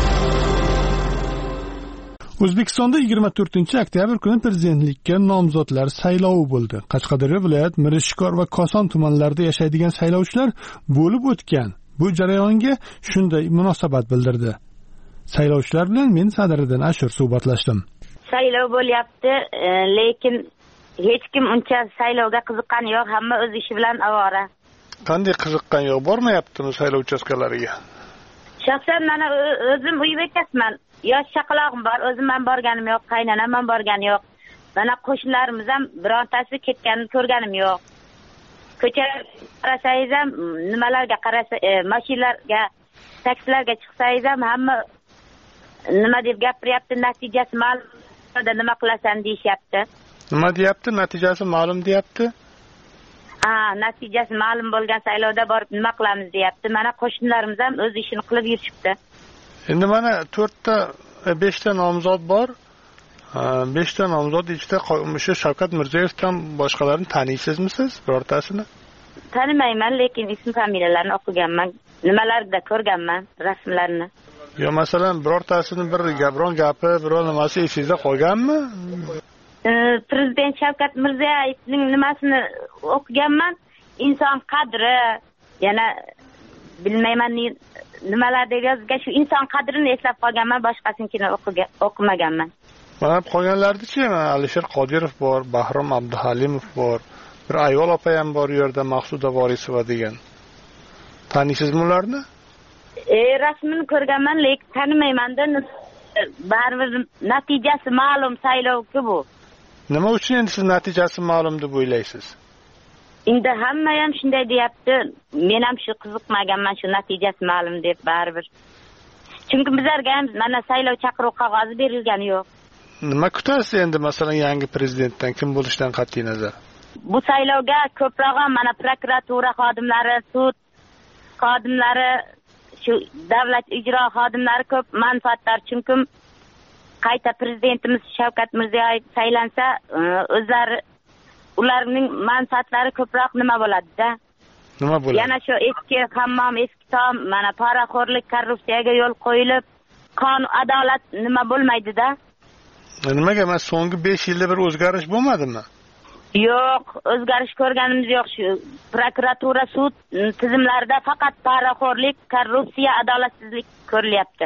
O'zbekistonda yigirma to'rtinchi oktyabr kuni prezidentlikka nomzodlar saylovi bo'ldi. Qashqadaryo viloyat Mirishkor va Koson tumanlarida yashaydigan saylovchilar bo'lib o'tgan. Bu jarayonga shunday munosabat bildirdi. Saylovchilar bilan men Sadiriddin Ashur suhbatlashdim. Saylov bo'lyapti, lekin hech kim uncha saylovga qiziqqani yo'q, hamma o'z ishi bilan avora. Qanday qiziqqan yo'q, bormayaptimi saylov uchastkalariga? Shaxsan mana o'zim uy bekasiman. Yosh chaqalog'im bor, o'zim ham borganim yo'q, qaynonam ham borgani yo'q. Mana qo'shnilarimiz ham birontasi ketganini ko'rganim yo'q. Ko'chaga qarasangiz ham, nimalarga qarasa, e, mashinalarga, taksilarga chiqsangiz ham hamma nima deb gapiryapti, natijasi ma'lum, nima qilasan deyishyapti. Nima deyapti? Natijasi ma'lum deyapti. Ha, natijasi ma'lum bo'lgan saylovda borib nima qilamiz deyapti. Mana qo'shnilarimiz ham o'z ishini qilib yurishibdi. Endi mana to'rtta, beshta nomzod bor. beshta nomzod ichida o'sha Shavkat Mirziyoyevdan boshqalarini taniysizmi siz birortasini? Tanimayman, lekin ism familiyalarini o'qiganman, nimalarida ko'rganman, rasmlarini. Yo, masalan, birortasini bir gapron gapi, biror nimasi esingizda qolganmi? Prezident Shavkat Mirziyoyevning nimasini o'qiganman, inson qadri, yana bilmayman nimalar deb yozgan, shu inson qadrini eslab qolganman, boshqasinikini o'qimaganman. Mana qolganlardichi, Alisher Qodirov bor, Bahrom Abduhalimov bor, bir ayol opa ham bor u yerda, Maqsuda Vorisova degan. Taniysizmi ularni? E, rasmini ko'rganman, lekin tanimayman-da. Baribir natijasi ma'lum saylovku bu. Nima uchun endi siz natijasi ma'lum deb o'ylaysiz? Endi hamma ham shunday deyapti. Men ham shu qiziqmaganman, shu natijasi ma'lum deb baribir. Chunki bizlarga ham mana saylov chaqiruv qog'ozi berilgani yo'q. Nima kutasiz endi masalan yangi prezidentdan, kim bo'lishidan qat'iy nazar? Bu saylovga ko'proq mana prokuratura xodimlari, sud xodimlari, shu davlat ijro xodimlari ko'p manfaatdor. Chunki qayta prezidentimiz Shavkat Mirziyoyev saylansa, o'zlari ularning manfaatlari ko'proq nima bo'ladi-da? Nima bo'ladi? Yana shu eski hammom, eski tom, mana poraxo'rlik, korrupsiyaga yo'l qo'yilib, qonun, adolat nima bo'lmaydi-da? Nimaga mas so'nggi besh yilda bir o'zgarish bo'lmadimi? Yo'q, o'zgarish ko'rganimiz yo'q. Shu prokuratura, sud tizimlarida faqat poraxo'rlik, korrupsiya, adolatsizlik ko'rilyapti.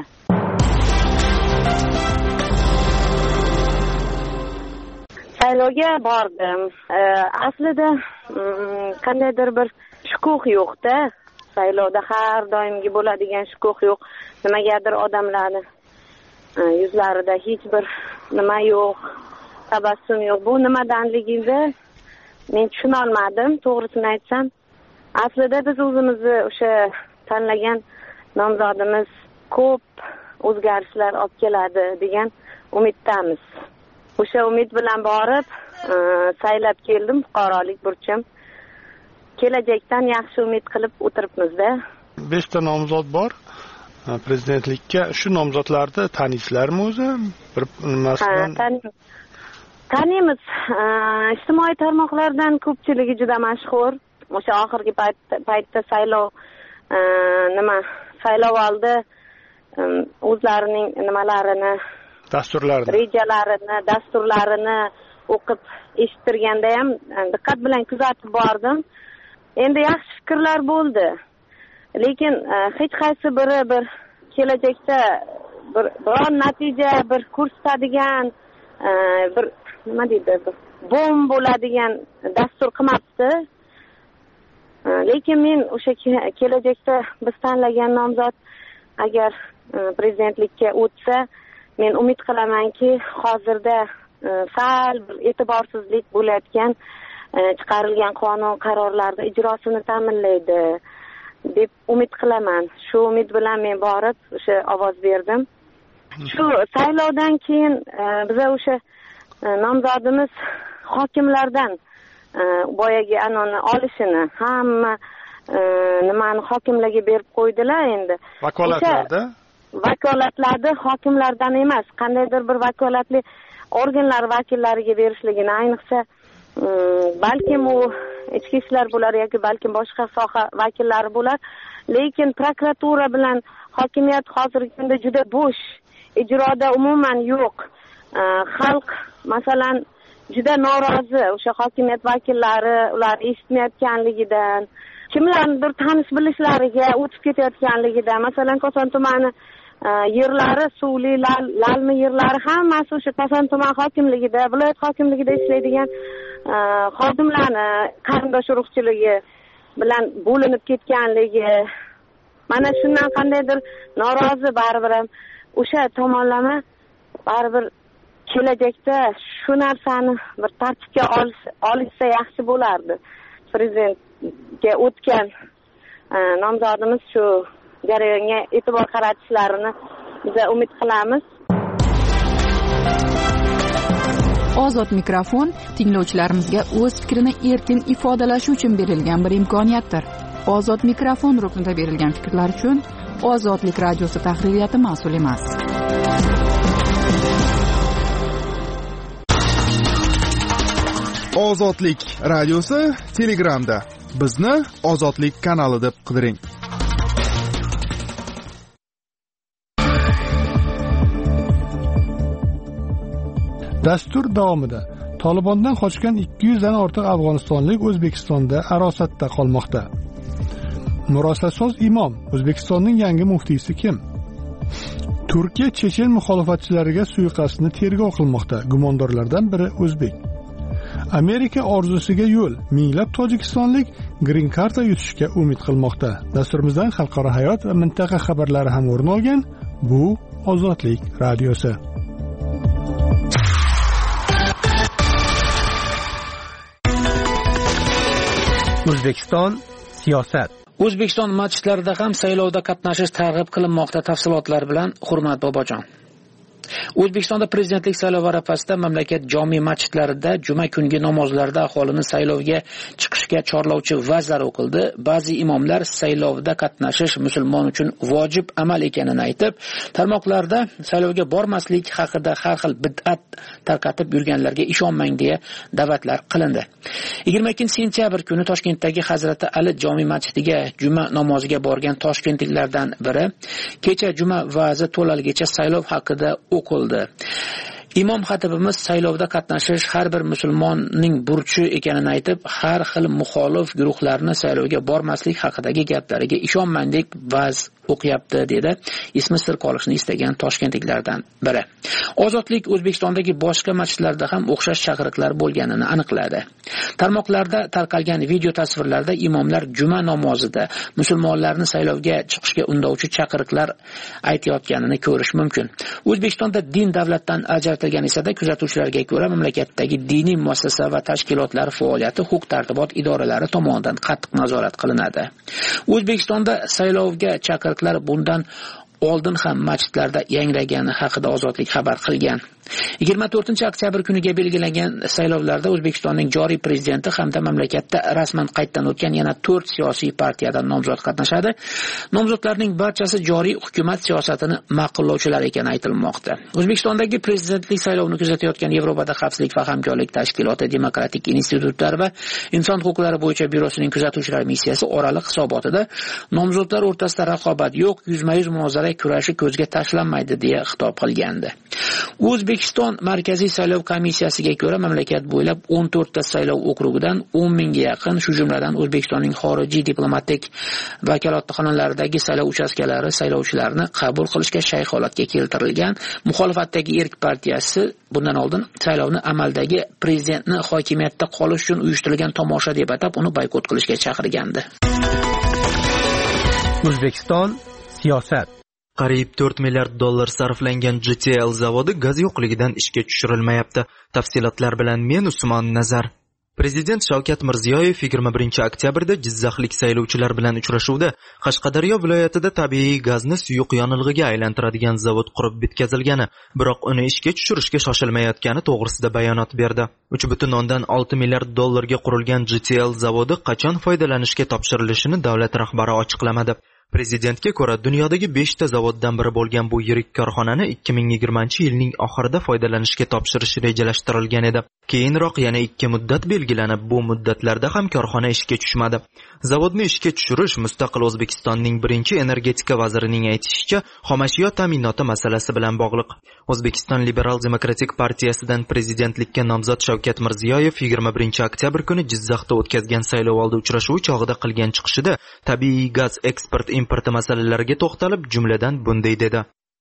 Saylovga bordim. Aslida qandaydir bir shukuh yo'q-da. Saylovda har doimgi bo'ladigan shukuh yo'q. Nimagadir odamlarni yuzlarida hech bir nima yo'q, tabassum yo'q. Bu nimadanligini men tushuna olmadim, to'g'risini aytsam. Aslida biz o'zimizni o'sha tanlagan nomzodimiz ko'p o'zgarishlar olib keladi degan umiddamiz. O'sha umid bilan borib saylab keldim, fuqarolik burchim. Kelajakdan yaxshi umid qilib o'tiribmiz-da. beshta nomzod bor prezidentlikka. Shu nomzodlarni taniysizlarmi o'zi? Bir nimasidan? Taniymiz. Ijtimoiy tarmoqlardan ko'pchiligi juda mashhur. O'sha oxirgi paytda saylov nima, saylov oldi o'zlarining nimalarini, dasturlarini, rejalarini, dasturlarini o'qib eshittirganda ham diqqat bilan kuzatib bordim. Endi yaxshi fikrlar bo'ldi. Lekin hech qaysi biri bir kelajakda bir biron natija bir ko'rsatadigan bir nima deydi, bom bo'ladigan dastur qilmabdi. Lekin men o'sha kelajakda biz tanlagan nomzod agar prezidentlikka o'tsa, men umid qilamanki, hozirda sal bir e'tiborsizlik bo'layotgan chiqarilgan qonun qarorlarning ijrosini ta'minlaydi deb umid qilaman. Shu umid bilan men borib o'sha ovoz berdim. Shu saylovdan keyin biz o'sha nomzodimiz hokimlardan boyagi anoni olishini hamma nimani hokimlarga berib qo'ydilar endi. Vakolatlarda? Vakolatlarni hokimlardan emas, qandaydir bir vakolatli organlar vakillariga berishligini, ayniqsa balkim u ichki ishlar bo'lar yoki balkim boshqa soha vakillari bo'lar, lekin prokuratura bilan hokimiyat hozirgi kunda juda bo'sh, ijroda umuman yo'q. Xalq masalan juda norozi o'sha hokimiyat vakillari ular eshitmayotganligidan, kimlarnidir tanish bilishlariga o'tib ketayotganligidan. Masalan, Koson tumani yerlari, suvli, lalmi yerlari hammasi o'sha Koson tuman hokimligida, viloyat hokimligida ishlaydigan xodimlarni qarindosh urug'chiligi bilan bo'linib ketganligi, mana shundan qandaydir norozi baribir ham o'sha tomonlama baribir kelajakda shu narsani bir tartibga olishsa yaxshi bo'lardi. Prezidentga o'tgan nomzodimiz shu jarayonga e'tibor qaratishlarini biz umid qilamiz. Ozod mikrofon tinglovchilarimizga o'z fikrini erkin ifodalashi uchun berilgan bir imkoniyatdir. Ozod mikrofon ruknida berilgan fikrlar uchun Ozodlik radiosi tahririyati mas'ul emas. Ozodlik radiosi Telegramda. Bizni Ozodlik kanali deb qidiring. Dastur davomida Talibandan qochgan ikki yuz dan ortiq afg'onistonlik O'zbekistonda arosatda qolmoqda. Murosasoz imom O'zbekistonning yangi muftiysi kim? Turkiya chechen muxolifatchilariga suiqasdni tergov qilmoqda. Gumondorlardan biri o'zbek. Amerika orzusiga yo'l. Minglab tojikistonlik green karta yutishga umid qilmoqda. Dasturimizdan xalqaro hayot va mintaqa xabarlari ham o'rin olgan. Bu Ozodlik radiosi. O'zbekiston siyosat. O'zbekiston masjidlarida ham saylovda qatnashish targ'ib qilinmoqda. Tafsilotlar bilan Hurmat Bobojon. O'zbekistonda prezidentlik saylovi arafasida mamlakat jome masjidlarida juma kungi namozlarda aholini saylovga chiqishga chorlovchi va'zlar o'qildi. Ba'zi imomlar saylovda qatnashish musulmon uchun vojib amal ekanini aytib, tarmoqlarda saylovga bormaslik haqida har xil bid'at tarqatib yurganlarga ishonmang deya da'vatlar qilindi. yigirma ikkinchi sentyabr kuni Toshkentdagi Hazrati Ali jome masjidiga juma namoziga borgan toshkentliklardan biri kecha juma va'zi to'lalgicha saylov haqida o'qildi. Imom xatibimiz saylovda qatnashish har bir musulmonning burchi ekanini aytib, har xil muxolif guruhlarni saylovga bormaslik haqidagi gaplariga ishonmang deb va'z o'qiyapti dedi. Ismi sir qolishni istagan toshkentliklardan biri. Ozodlik O'zbekistondagi boshqa masjidlarda ham o'xshash chaqiriqlar bo'lganini aniqladi. Tarmoqlarda tarqalgan video tasvirlarda imomlar juma namozida musulmonlarni saylovga chiqishga undovchi chaqiriqlar aytayotganini ko'rish mumkin. O'zbekistonda din davlatdan ajratilgan esa-da kuzatuvchilarga ko'ra mamlakatdagi diniy muassasa va tashkilotlar faoliyati huquq-tartibot idoralari tomonidan qattiq nazorat qilinadi. O'zbekistonda saylovga chaqiriqlar bundan oldin ham masjidlarda yangragani haqida Ozodlik xabar qilgan. yigirma to'rtinchi oktyabr kuniga belgilangan saylovlarda O'zbekistonning joriy prezidenti hamda mamlakatda rasman qaytdan o'tgan yana to'rt siyosiy partiyadan nomzod qatnashadi. Nomzodlarning barchasi joriy hukumat siyosatini ma'qullovchilar ekani aytilmoqda. O'zbekistondagi prezidentlik saylovini kuzatayotgan Yevropada xavfsizlik va hamkorlik tashkiloti, demokratik institutlar va inson huquqlari bo'yicha byurosining kuzatuvchilar missiyasi oraliq hisobotida nomzodlar o'rtasida raqobat yo'q, yuzma-yuz munozara kurashi ko'zga tashlanmaydi deya xitob qilgandi. O'zbekiston Markaziy saylov komissiyasiga ko'ra mamlakat bo'ylab o'n to'rtta saylov okrugidan o'n mingga yaqin, shu jumladan O'zbekistonning xorijiy diplomatik vakolatxonalaridagi saylov uchastkalari saylovchilarni qabul qilishga shay holatga keltirilgan. Muxolifatdagi Erk partiyasi bundan oldin saylovni amaldagi prezidentni hokimiyatda qolish uchun uyushtirilgan tomosha deb atab uni boykot qilishga chaqirgandi. O'zbekiston siyosat. Qariyb to'rt milliard dollar sarflangan G T L zavodi gaz yo'qligidan ishga tushirilmayapti. Tafsilotlar bilan men Usmon Nazar. Prezident Shavkat Mirziyoyev yigirma birinchi oktyabrda Jizzaxlik saylovchilar bilan uchrashuvda Qashqadaryo viloyatida tabiiy gazni suyuq yonilg'iga aylantiradigan zavod qurib bitkazilgani, biroq uni ishga tushirishga shoshilmayotgani to'g'risida bayonot berdi. uch butun o'ndan olti milliard dollarga qurilgan G T L zavodi qachon foydalanishga topshirilishini davlat rahbari ochiqlamadi. Prezidentga ko'ra, dunyodagi beshta zavoddan biri bo'lgan bu yirik korxonani ikki ming yigirmanchi yilning oxirida foydalanishga topshirish rejalashtirilgan edi. Keyinroq yana ikki muddat belgilanib, bu muddatlarda ham korxona ishga tushmadi. Zavodni ishga tushirish mustaqil O'zbekistonning birinchi energetika vazirining aytishicha, xomashyo ta'minoti masalasi bilan bog'liq. O'zbekiston Liberal Demokratik partiyasidan prezidentlikka nomzod Shavkat Mirziyoyev yigirma birinchi oktyabr kuni Jizzaxda o'tkazgan saylovoldi uchrashuvi chog'ida qilgan chiqishida tabiiy gaz eksport importi masalalariga to'xtalib, jumladan bunday dedi: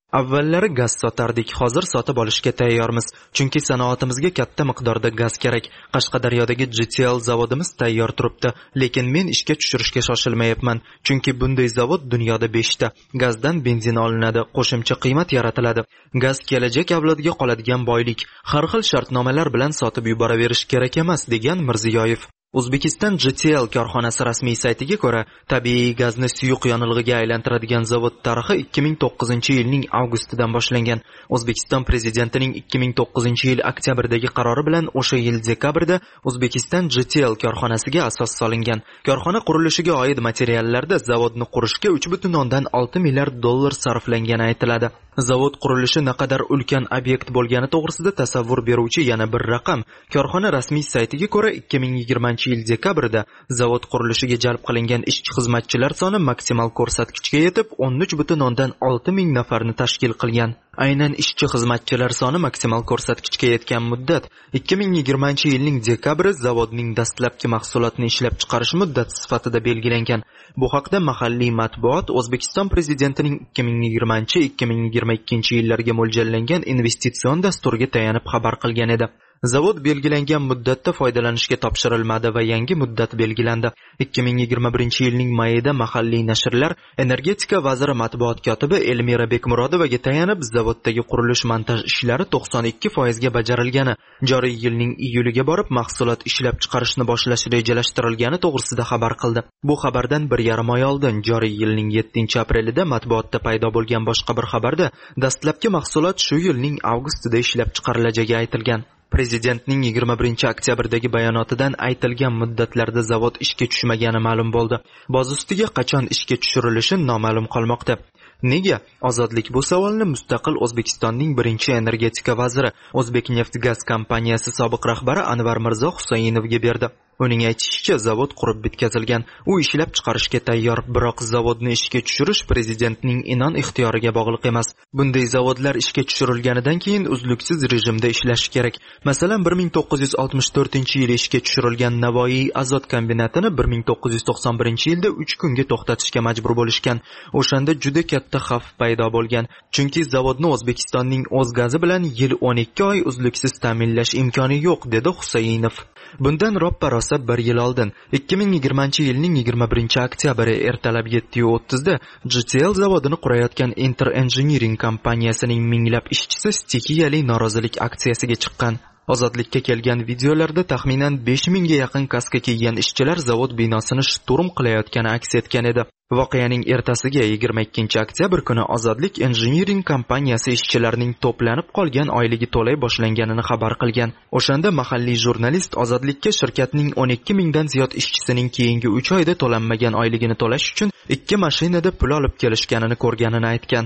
Avvallari gaz sotardik, hozir sotib olishga tayyormiz. Chunki sanoatimizga katta miqdorda gaz kerak. Qashqadaryodagi G T L zavodimiz tayyor turibdi, lekin men ishga tushirishga shoshilmayapman. Chunki bunday zavod dunyoda beshta. Gazdan benzin olinadi, qo'shimcha qiymat yaratiladi. Gaz kelajak avlodga qoladigan boylik. Har xil shartnomalar bilan sotib yuboraverish kerak emas, degan Mirziyoyev. O'zbekiston G T L korxonasi rasmiy saytiga ko'ra, tabiiy gazni suyuq yonilg'iga aylantiradigan zavod tarixi ikki ming to'qqizinchi yilning avgustidan boshlangan. O'zbekiston prezidentining ikki ming to'qqizinchi yil oktyabrdagi qarori bilan o'sha yil dekabrda O'zbekiston G T L korxonasiga asos solingan. Korxona qurilishiga oid materiallarda zavodni qurishga uch butun o'ndan olti milliard dollar sarflangani aytiladi. Zavod qurilishi naqadar ulkan obyekt bo'lgani to'g'risida tasavvur beruvchi yana bir raqam. Korxona rasmiy saytiga ko'ra, ikki ming yigirmanchi yil dekabrda zavod qurilishiga jalb qilingan ishchi-xizmatchilar soni maksimal ko'rsatkichga yetib o'n uch butun o'ndan olti ming nafarni tashkil qilgan. Aynan ishchi-xizmatchilar soni maksimal ko'rsatkichga yetgan muddat ikki ming yigirmanchi yilning dekabri zavodning dastlabki mahsulotni ishlab chiqarish muddati sifatida belgilangan. Bu haqda mahalliy matbuot O'zbekiston prezidentining ikki ming yigirmanchi ikki ming yigirma ikkinchi yillarga mo'ljallangan investitsion dasturiga tayanib xabar qilgan edi. Zavod belgilangan muddatda foydalanishga topshirilmadi va yangi muddat belgilandi. ikki ming yigirma birinchi yilning mayida mahalliy nashrlar energetika vaziri matbuot kotibi Elmira Bekmurodovaga tayanib, zavoddagi qurilish-montaj ishlari to'qson ikki foiz ga bajarilgani, joriy yilning iyuliga borib mahsulot ishlab chiqarishni boshlash rejalashtirilgani to'g'risida xabar qildi. Bu xabardan bir yarim oy oldin, joriy yilning yettinchi aprelida matbuotda paydo bo'lgan boshqa bir xabarda dastlabki mahsulot shu yilning avgustida ishlab chiqarilajagi aytilgan. Prezidentning yigirma birinchi oktyabrdagi bayonotidan aytilgan muddatlarda zavod ishga tushmagani ma'lum bo'ldi. Boz ustiga qachon ishga tushirilishi noma'lum qolmoqda. Nega? Ozodlik bu savolni mustaqil O'zbekistonning birinchi energetika vaziri, O'zbekneftgaz kompaniyasi sobiq rahbari Anvar Mirzo Husaynovga berdi. Uning aytishicha, zavod qurib bitkazilgan, u ishlab chiqarishga tayyor, biroq zavodni ishga tushirish prezidentning inon ixtiyoriga bog'liq emas. Bunday zavodlar ishga tushirilganidan keyin uzluksiz rejimda ishlashi kerak. Masalan, bir ming to'qqiz yuz oltmish to'rtinchi yil ishga tushirilgan Navoiy azot kombinatini bir ming to'qqiz yuz to'qson birinchi yilda uch kunga to'xtatishga majbur bo'lishgan. O'shanda juda katta xavf paydo bo'lgan, chunki zavodni O'zbekistonning o'z gazi bilan yil o'n ikki oy uzluksiz ta'minlash imkoni yo'q, dedi Husaynov. Bundan roppa-rosa bir yil oldin, ikki ming yigirmanchi yilning yigirma birinchi oktyabri ertalab yetti o'ttizda G T L zavodini qurayotgan Inter Engineering kompaniyasining minglab ishchisi stixiyali norozilik aksiyasiga chiqqan. Ozodlikka kelgan videolarda taxminan besh mingga yaqin kaska kiygan ishchilar zavod binosini shturm qilayotgani aks etgan edi. Voqeaning ertasiga yigirma ikkinchi oktyabr kuni Ozodlik Engineering kompaniyasi ishchilarining to'planib qolgan oyligi to'lay boshlanganini xabar qilgan. O'shanda mahalliy jurnalist Ozodlikka shirkatning o'n ikki mingdan ziyod ishchisining keyingi uch oyda to'lanmagan oyligini to'lash uchun ikki mashinada pul olib kelishganini ko'rganini aytgan.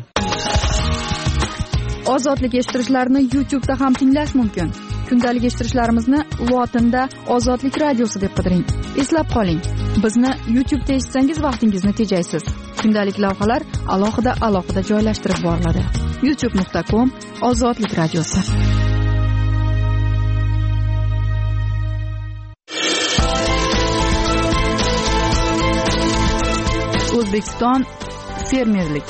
Ozodlik eshittirishlarni YouTube'da ham tinglash mumkin. Kundalik eshittirishlarimizni lotinda Ozodlik radiosi deb qidiring. Eslab qoling, bizni YouTube'da eshitsangiz vaqtingizni tejaysiz. Kundalik lavhalar alohida alohida joylashtirib boriladi. youtube nuqta com Ozodlik radiosi. O'zbekiston fermerlik.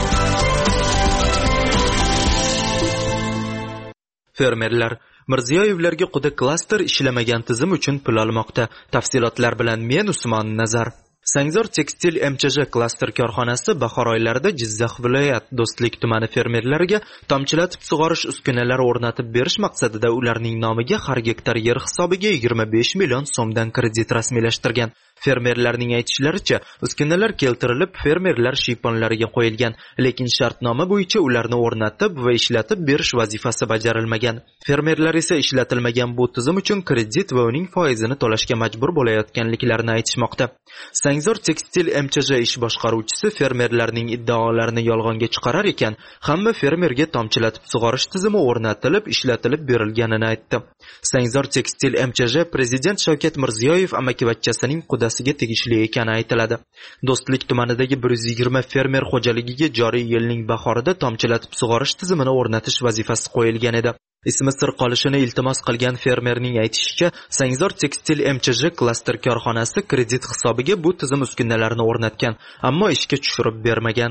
Fermerlar Mirziyoyevlarga quda klaster ishlamagan tizim uchun pul olmoqda. Tafsilotlar bilan men Usmon Nazar. Sangzor tekstil M Ch J klaster korxonasi bahor oylarida Jizzax viloyat Do'stlik tumani fermerlariga tomchilatib sug'orish uskunalari o'rnatib berish maqsadida ularning nomiga har gektar yer hisobiga yigirma besh million so'mdan kredit rasmiylashtirgan. Fermerlarning aytishlaricha, uskunalar keltirilib fermerlar shiyponlariga qo'yilgan, lekin shartnoma bo'yicha ularni o'rnatib va ishlatib berish vazifasi bajarilmagan. Fermerlar esa ishlatilmagan bu tizim uchun kredit va uning foizini to'lashga majbur bo'layotganliklarini aytishmoqda. Sangzor tekstil M Ch J ish boshqaruvchisi fermerlarning iddaolarini yolg'onga chiqarar ekan, hamma fermerga tomchilatib sug'orish tizimi o'rnatilib, ishlatilib berilganini aytdi. Sangzor tekstil M Ch J prezident Shavkat Mirziyoyev amakivachchasining qudasiga tegishli ekani aytiladi. Do'stlik tumanidagi bir yuz yigirma fermer xo'jaligiga joriy yilning bahorida tomchilatib sug'orish tizimini o'rnatish vazifasi qo'yilgan edi. Ismi sir qolishini iltimos qilgan fermerning aytishicha, Sangzor tekstil M Ch J klaster korxonasi kredit hisobiga bu tizim uskunalarini o'rnatgan, ammo ishga tushirib bermagan.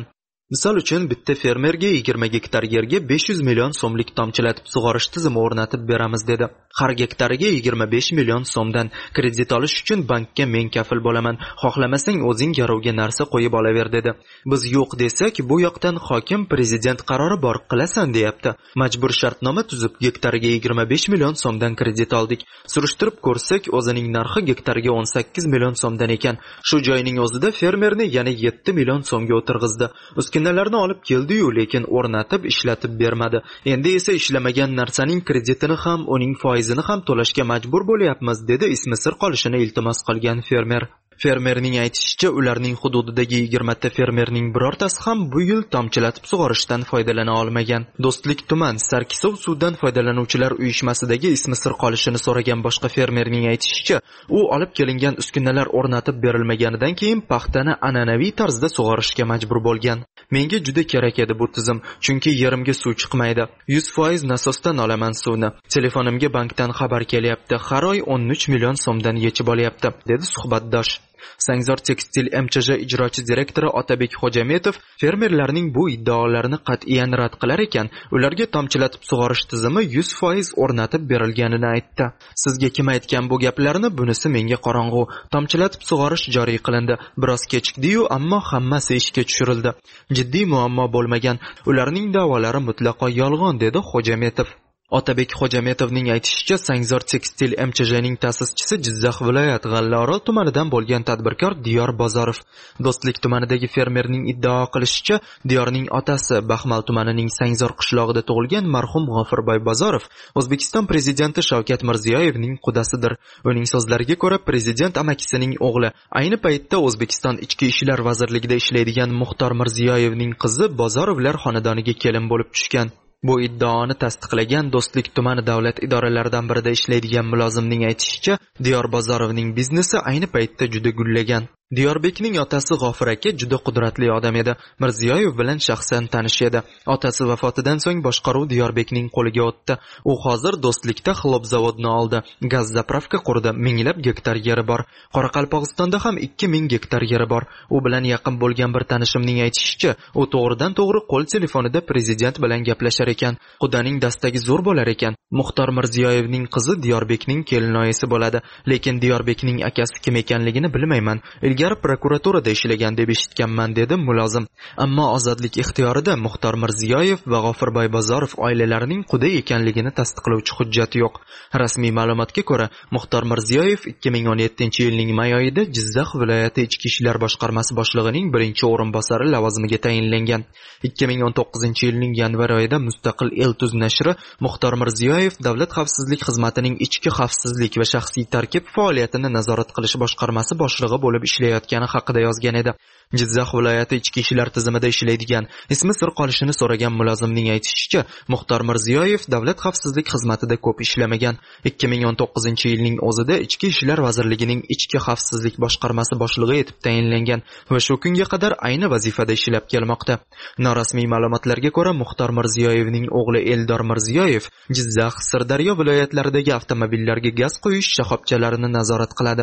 Misol uchun bitta fermerga yigirma gektar yerga besh yuz million so'mlik tomchilatib sug'orish tizimi o'rnatib beramiz dedi. Har gektariga yigirma besh million so'mdan kredit olish uchun bankka men kafil bo'laman. Xohlamasang o'zing garovga narsa qo'yib olaver dedi. Biz yo'q desak, bu yoqdan hokim prezident qarori bor qilasan deyapti. Majbur shartnoma tuzib gektariga yigirma besh million so'mdan kredit oldik. Surishtirib ko'rsak, o'zining narxi gektariga o'n sakkiz million so'mdan ekan. Shu joyning o'zida fermerni yana yetti million so'mga o'tirg'izdi. Uskunalarni olib keldi-yu, lekin o'rnatib ishlatib bermadi. Endi esa ishlamagan narsaning kreditini ham, uning foizini ham to'lashga majbur bo'lyapmiz dedi ismi sir qolishini iltimos qilgan fermer. Fermerning aytishicha, ularning hududidagi yigirma ta fermerning birortasi ham bu yil tomchilatib sug'orishdan foydalana olmagan. Do'stlik tuman Sarkisov suvdan foydalanuvchilar uyushmasidagi ismi sir qolishini so'ragan boshqa fermerning aytishicha, u olib kelingan uskunalar o'rnatib berilmaganidan keyin paxtani an'anaviy tarzda sug'orishga majbur bo'lgan. Menga juda kerak edi bu tizim, chunki yerimga suv chiqmaydi. yuz foiz nasosdan olaman suvni. Telefonimga bankdan xabar kelyapti. Har oy o'n uch million so'mdan yechib olyapti, dedi suhbatdosh. Sangzor Tekstil M Ch J ijrochi direktori Otabek Xo'jametov fermerlarning bu iddaolarini qat'iyan rad qilar ekan, ularga tomchilatib sug'orish tizimi yuz foiz o'rnatib berilganini aytdi. Sizga kim aytgan bu gaplarni? Bunisi menga qorong'u. Tomchilatib sug'orish joriy qilindi. Biroz kechikdi-yu, ammo hammasi ishga tushirildi. Jiddiy muammo bo'lmagan. Ularning da'volari mutlaqo yolg'on, dedi Xo'jametov. Otabek Xo'jametovning aytishicha, Sangzor Tekstil M Ch Jning ta'sischisi Jizzax viloyat G'allaorol tumanidan bo'lgan tadbirkor Diyor Bozorov. Do'stlik tumanidagi fermerning iddao qilishicha, Diyorning otasi Baxmal tumanining Sangzor qishlog'ida tug'ilgan marhum G'ofirboy Bozorov O'zbekiston prezidenti Shavkat Mirziyoyevning qudasidir. Uning so'zlariga ko'ra, prezident amakisining o'g'li, ayni paytda O'zbekiston Ichki ishlar vazirligida ishlaydigan Muxtor Mirziyoyevning qizi Bozorovlar xonadoniga kelin bo'lib tushgan. Bu iddaoni tasdiqlagan Do'stlik tumani davlat idoralaridan birida ishlaydigan mulozimning aytishicha, Diyor Bozorovning biznesi ayni paytda juda gullagan. Diyorbekning otasi G'ofir aka juda qudratli odam edi. Mirziyoyev bilan shaxsan tanish edi. Otasi vafotidan so'ng boshqaruv Diyorbekning qo'liga o'tdi. U hozir Do'stlikda xlop zavodni oldi. Gaz zapravka qurdi. Minglab gektar yeri bor. Qoraqalpog'istonda ham ikki ming gektar yeri bor. U bilan yaqin bo'lgan bir tanishimning aytishicha, u to'g'ridan to'g'ri qo'l telefonida prezident bilan gaplashar ekan. Xudoning dastagi zo'r bo'lar ekan. Muxtor Mirziyoyevning qizi Diyorbekning kelinoyisi bo'ladi, lekin Diyorbekning akasi kim ekanligini bilmayman. Ilgari prokuraturada ishlagan deb eshitganman, dedi mulozim. Ammo ozodlik ixtiyorida Muxtor Mirziyoyev va G'ofirboy Bozorov oilalarining quda ekanligini tasdiqlovchi hujjat yo'q. Rasmiy ma'lumotga ko'ra, Muxtor Mirziyoyev ikki ming o'n yettinchi yilning may oyida Jizzax viloyati Ichki ishlar boshqarmasi boshlig'ining birinchi o'rinbosari lavozimiga tayinlangan. ikki ming o'n to'qqizinchi yilning yanvar oyida Mustaqil Eltuz nashri Muxtor Mirziyoyev Davlat xavfsizlik xizmatining ichki xavfsizlik va shaxsiy tarkib faoliyatini nazorat qilish boshqarmasi boshlig'i bo'lib ishlayotgani haqida yozgan edi. Jizzax viloyati ichki ishlar tizimida ishlaydigan, ismi sir qolishini so'ragan mulozimning aytishicha, Muxtor Mirziyoyev davlat xavfsizlik xizmatida ko'p ishlamagan. ikki ming o'n to'qqizinchi yilning o'zida Ichki ishlar vazirligining ichki xavfsizlik boshqarmasi boshlig'i etib tayinlangan va shu kunga qadar ayni vazifada ishlab kelmoqda. Norasmiy ma'lumotlarga ko'ra, Muxtor Mirziyoyevning o'g'li Eldor Mirziyoyev Jizzax, Sirdaryo viloyatlaridagi avtomobillarga gaz quyish shoxobchalarini nazorat qiladi.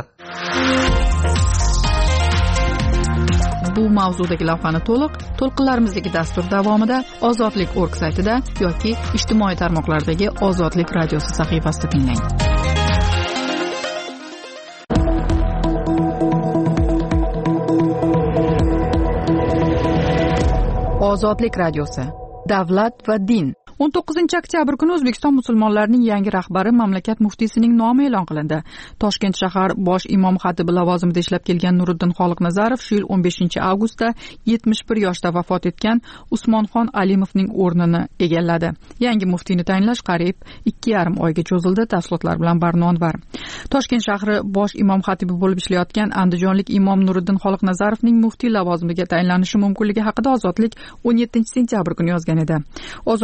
Bu mavzudagi lavhani to'liq to'lqinlarimizdagi dastur davomida ozodlik точка org saytida yoki ijtimoiy tarmoqlardagi Ozodlik radiosi sahifasida tinglang. Ozodlik radiosi. Davlat va din. o'n to'qqizinchi oktyabr kuni O'zbekiston musulmonlarining yangi rahbari mamlakat muftiysining nomi e'lon qilindi. Toshkent shahar bosh imom xatibi lavozimida ishlab kelgan Nuriddin Xoliqnazarov shu yil o'n beshinchi avgustda yetmish bir yoshda vafot etgan Usmonxon Alimovning o'rnini egalladi. Yangi muftiyni tayinlash qariyb ikki yarim oyga cho'zildi. Tafsilotlar bilan Barno Anvar. Toshkent shahri bosh imom xatibi bo'lib ishlayotgan andijonlik imom Nuriddin Xoliqnazarovning muftiy lavozimiga tayinlanishi mumkinligi haqida Ozodlik o'n yettinchi sentyabr kuni yozgan edi. Ozodlikning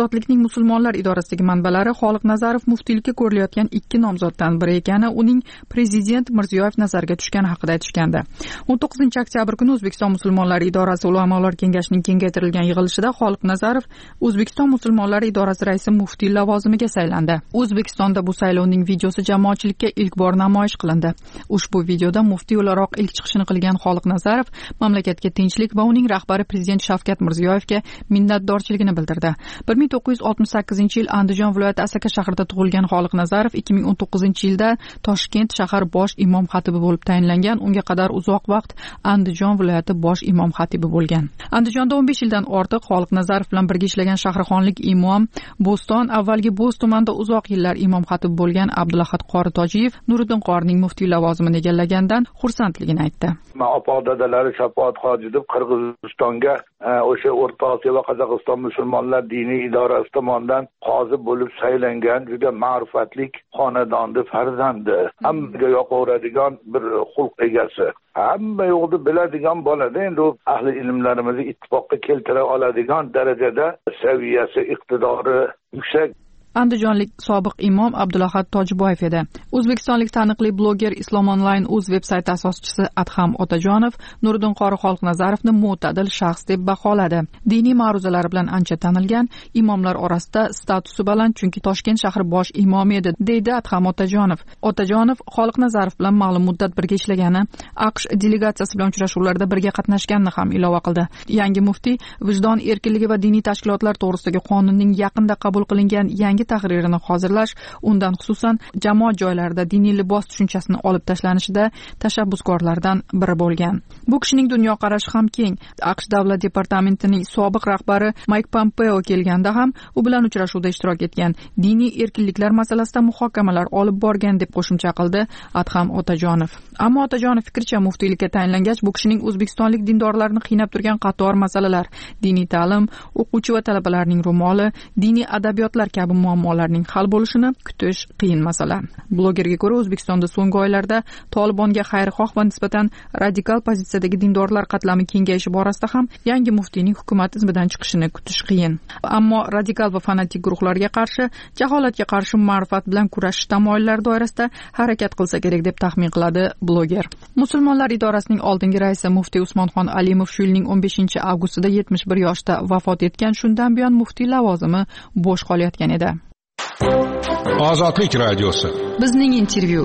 musulmonlar idorasidagi manbalari Xoliqnazarov muftiylikka ko'rilayotgan ikki nomzoddan biri ekani, uning prezident Mirziyoyev nazariga tushgani haqida aytishgandi. o'n to'qqizinchi oktyabr kuni O'zbekiston musulmonlari idorasi ulamolar kengashining kengaytirilgan yig'ilishida Xoliqnazarov O'zbekiston musulmonlari idorasi raisi muftiy lavozimiga saylandi. O'zbekistonda bu saylovning videosi jamoatchilikka ilk bor namoyish qilindi. Ushbu videoda muftiy o'laroq ilk chiqishini qilgan Xoliqnazarov mamlakatga tinchlik va uning rahbari prezident Shavkat Mirziyoyevga minnatdorchiligini bildirdi. bir ming to'qqiz yuz oltmish sakkizinchi yil Andijon viloyati Asaka shahrida tug'ilgan Xoliqnazarov ikki ming o'n to'qqizinchi yilda Toshkent shahar bosh imom xatibi bo'lib tayinlangan. Unga qadar uzoq vaqt Andijon viloyati bosh imom xatibi bo'lgan. Andijonda o'n besh yildan ortiq Xoliqnazarov bilan birga ishlagan shahrixonlik imom Bo'ston, avvalgi Bo'z tumanida uzoq yillar imom xatibi bo'lgan Abdulahad Qori Tojiyev Nuriddin Qorining muftiy lavozimini egallagandan xursandligini aytdi. Opa dadalari Shafoat hoji deb Qirg'izistonga o'sha O'rta Osiyo va Qozog'iston musulmonlar diniy idorasi tomonidan qozi bo'lib saylangan juda ma'rifatlik xonadonda farzandi, hammaga yoqaveradigan bir xulq egasi, hamma yo'qni biladigan bo'ladi. Endi u ahli ilmlarimizni ittifoqqa keltira oladigan darajada saviyasi, iqtidori yuksak. Andijonlik sobiq imom Abdulahad Tojiboyev edi. O'zbekistonlik taniqli bloger Islom Online o'z veb-sayti asoschisi Adham Otajonov Nuriddin Qori Xoliqnazarovni mo'tadil shaxs deb baholadi. Diniy ma'ruzalari bilan ancha tanilgan, imomlar orasida statusi baland, chunki Toshkent shahri bosh imomi edi, deydi Adham Otajonov. Otajonov Xoliqnazarov bilan ma'lum muddat birga ishlagani, AQSh delegatsiyasi bilan uchrashuvlarda birga qatnashganini ham ilova qildi. Yangi muftiy vijdon erkinligi va diniy tashkilotlar to'g'risidagi qonunning yaqinda qabul qilingan yangi tahririni hozirlash, undan xususan jamoat joylarida diniy libos tushunchasini olib tashlanishida tashabbuskorlardan biri bo'lgan. Bu kishining dunyoqarashi ham keng. AQSh davlat departamentining sobiq rahbari Mike Pompeo kelganda ham u bilan uchrashuvda ishtirok etgan, diniy erkinliklar masalasida muhokamalar olib borgan deb qo'shimcha qildi Adham Otajonov. Ammo Otajonov fikricha, muftiylikka tayinlangach bu kishining o'zbekistonlik dindorlarni qiynab turgan qator masalalar, diniy ta'lim, o'quvchi va talabalarning ro'moli, diniy adabiyotlar kabi muammolarning hal bo'lishini kutish qiyin masala. Blogerga ko'ra, O'zbekistonda so'nggi oylarda Tolibonga xayrixoh va nisbatan radikal pozitsiyadagi dindorlar qatlami kengayishi borasida ham yangi muftiyning hukumat izmidan chiqishini kutish qiyin. Ammo radikal va fanatik guruhlarga qarshi, jaholatga qarshi ma'rifat bilan kurashish tamoyillari doirasida harakat qilsa kerak deb taxmin qiladi bloger. Musulmonlar idorasining oldingi raisi muftiy Usmonxon Alimov shu yilning o'n beshinchi avgustida yetmish bir yoshda vafot etgan. Shundan buyon muftiy lavozimi bo'sh qolayotgan edi. Ozodlik radiosi. Bizning intervyu.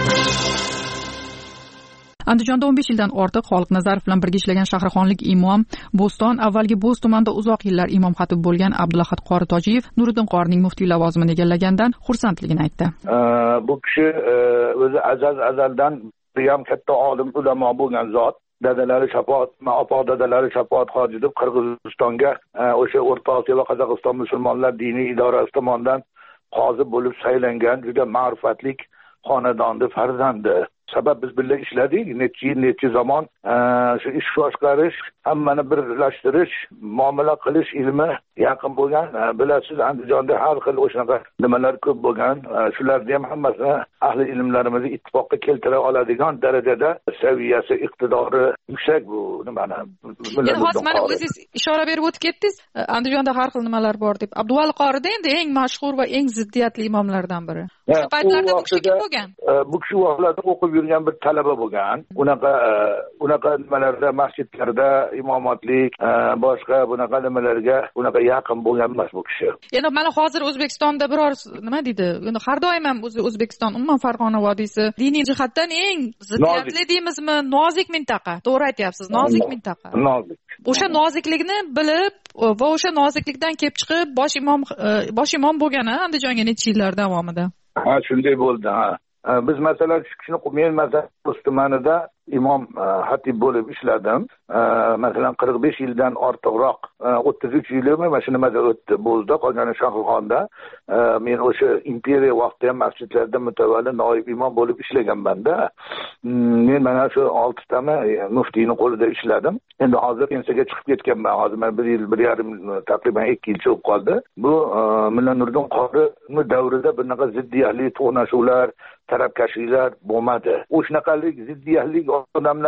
Andijonda o'n besh yildan ortiq Xoliqnazarov bilan birga ishlagan shahrixonlik imom Bo'ston, avvalgi Bo'z tumanida uzoq yillar imom xatib bo'lgan Abdulahad Qori Tojiyev Nuriddin Qorining muftiy lavozimini egallagandan xursandligini aytdi. Bu kishi o'zi azal azaldan ham katta olim, ulamo bo'lgan zot. Dadalari Shafoat, opa dadalari Shafoat hoji deb Qirg'izistonga o'sha O'rta Osiyo va Qozog'iston musulmonlar diniy idorasi tomonidan qozi bo'lib saylangan, juda ma'rifatlik xonadonda farzandi. Sabab biz birga ishladik, necha yil, necha zaman shu ish boshqarish, hammani birlashtirish, muomala qilish ilmi yaqin bo'lgan. Bilasiz, Andijonda har xil o'shanaqa nimalar ko'p bo'lgan. Shularni ham hammasini ahli ilmlarimizni ittifoqqa keltira oladigan darajada saviyasi, iqtidori yuksak bu nimani. Endi hozir mana o'zingiz ishora berib o'tib ketdingiz, Andijonda har xil nimalar bor deb. Abduvali Qorida endi eng mashhur va eng ziddiyatli imomlardan biri. O'sha paytlarda bu kishi kim bo'lgan? Bu kishi vaqtlarda o'qib yurgan bir talaba bo'lgan. Unaqa unaqa nimalarda, masjidlarda imomatlik, boshqa bunaqa nimalarga unaqa yaqin bo'lgan emas bu kishi. Endi mana hozir O'zbekistonda biror nima deydi? Endi har doim ham o'zi O'zbekiston, umuman Farg'ona vodiysi diniy jihatdan eng ziddiyatli deymizmi, nozik mintaqa. To'g'ri aytyapsiz, nozik mintaqa. Nozik. O'sha noziklikni bilib va o'sha noziklikdan kelib chiqib bosh imom bosh imom bo'lgan Andijonga necha yillar davomida. Ha, shunday bo'ldi, ha. Biz masalan shu kishini men masalan Bo'z tumanida imom xatib bo'lib ishladim. Masalan qirq besh yildan ortiqroq, o'ttiz uch yilimi mana shu nimada o'tdi Bo'zda, qolgani Shahrixonda. Men o'sha imperiya vaqtida ham masjidlarda mutavalli noib imom bo'lib ishlaganman-da. Men mana shu oltitami muftiyning qo'lida ishladim. Endi hozir pensiyaga chiqib ketganman. Hozir men bir yil, bir yarim, taqriban ikki yilcha bo'lib qoldi. Bu Mulla Nuriddin Qori davrida bunaqa ziddiyatli to'qnashuvlar, tarafkashliklar bo'lmadi. O'shanaqalik ziddiyatli odamlar ham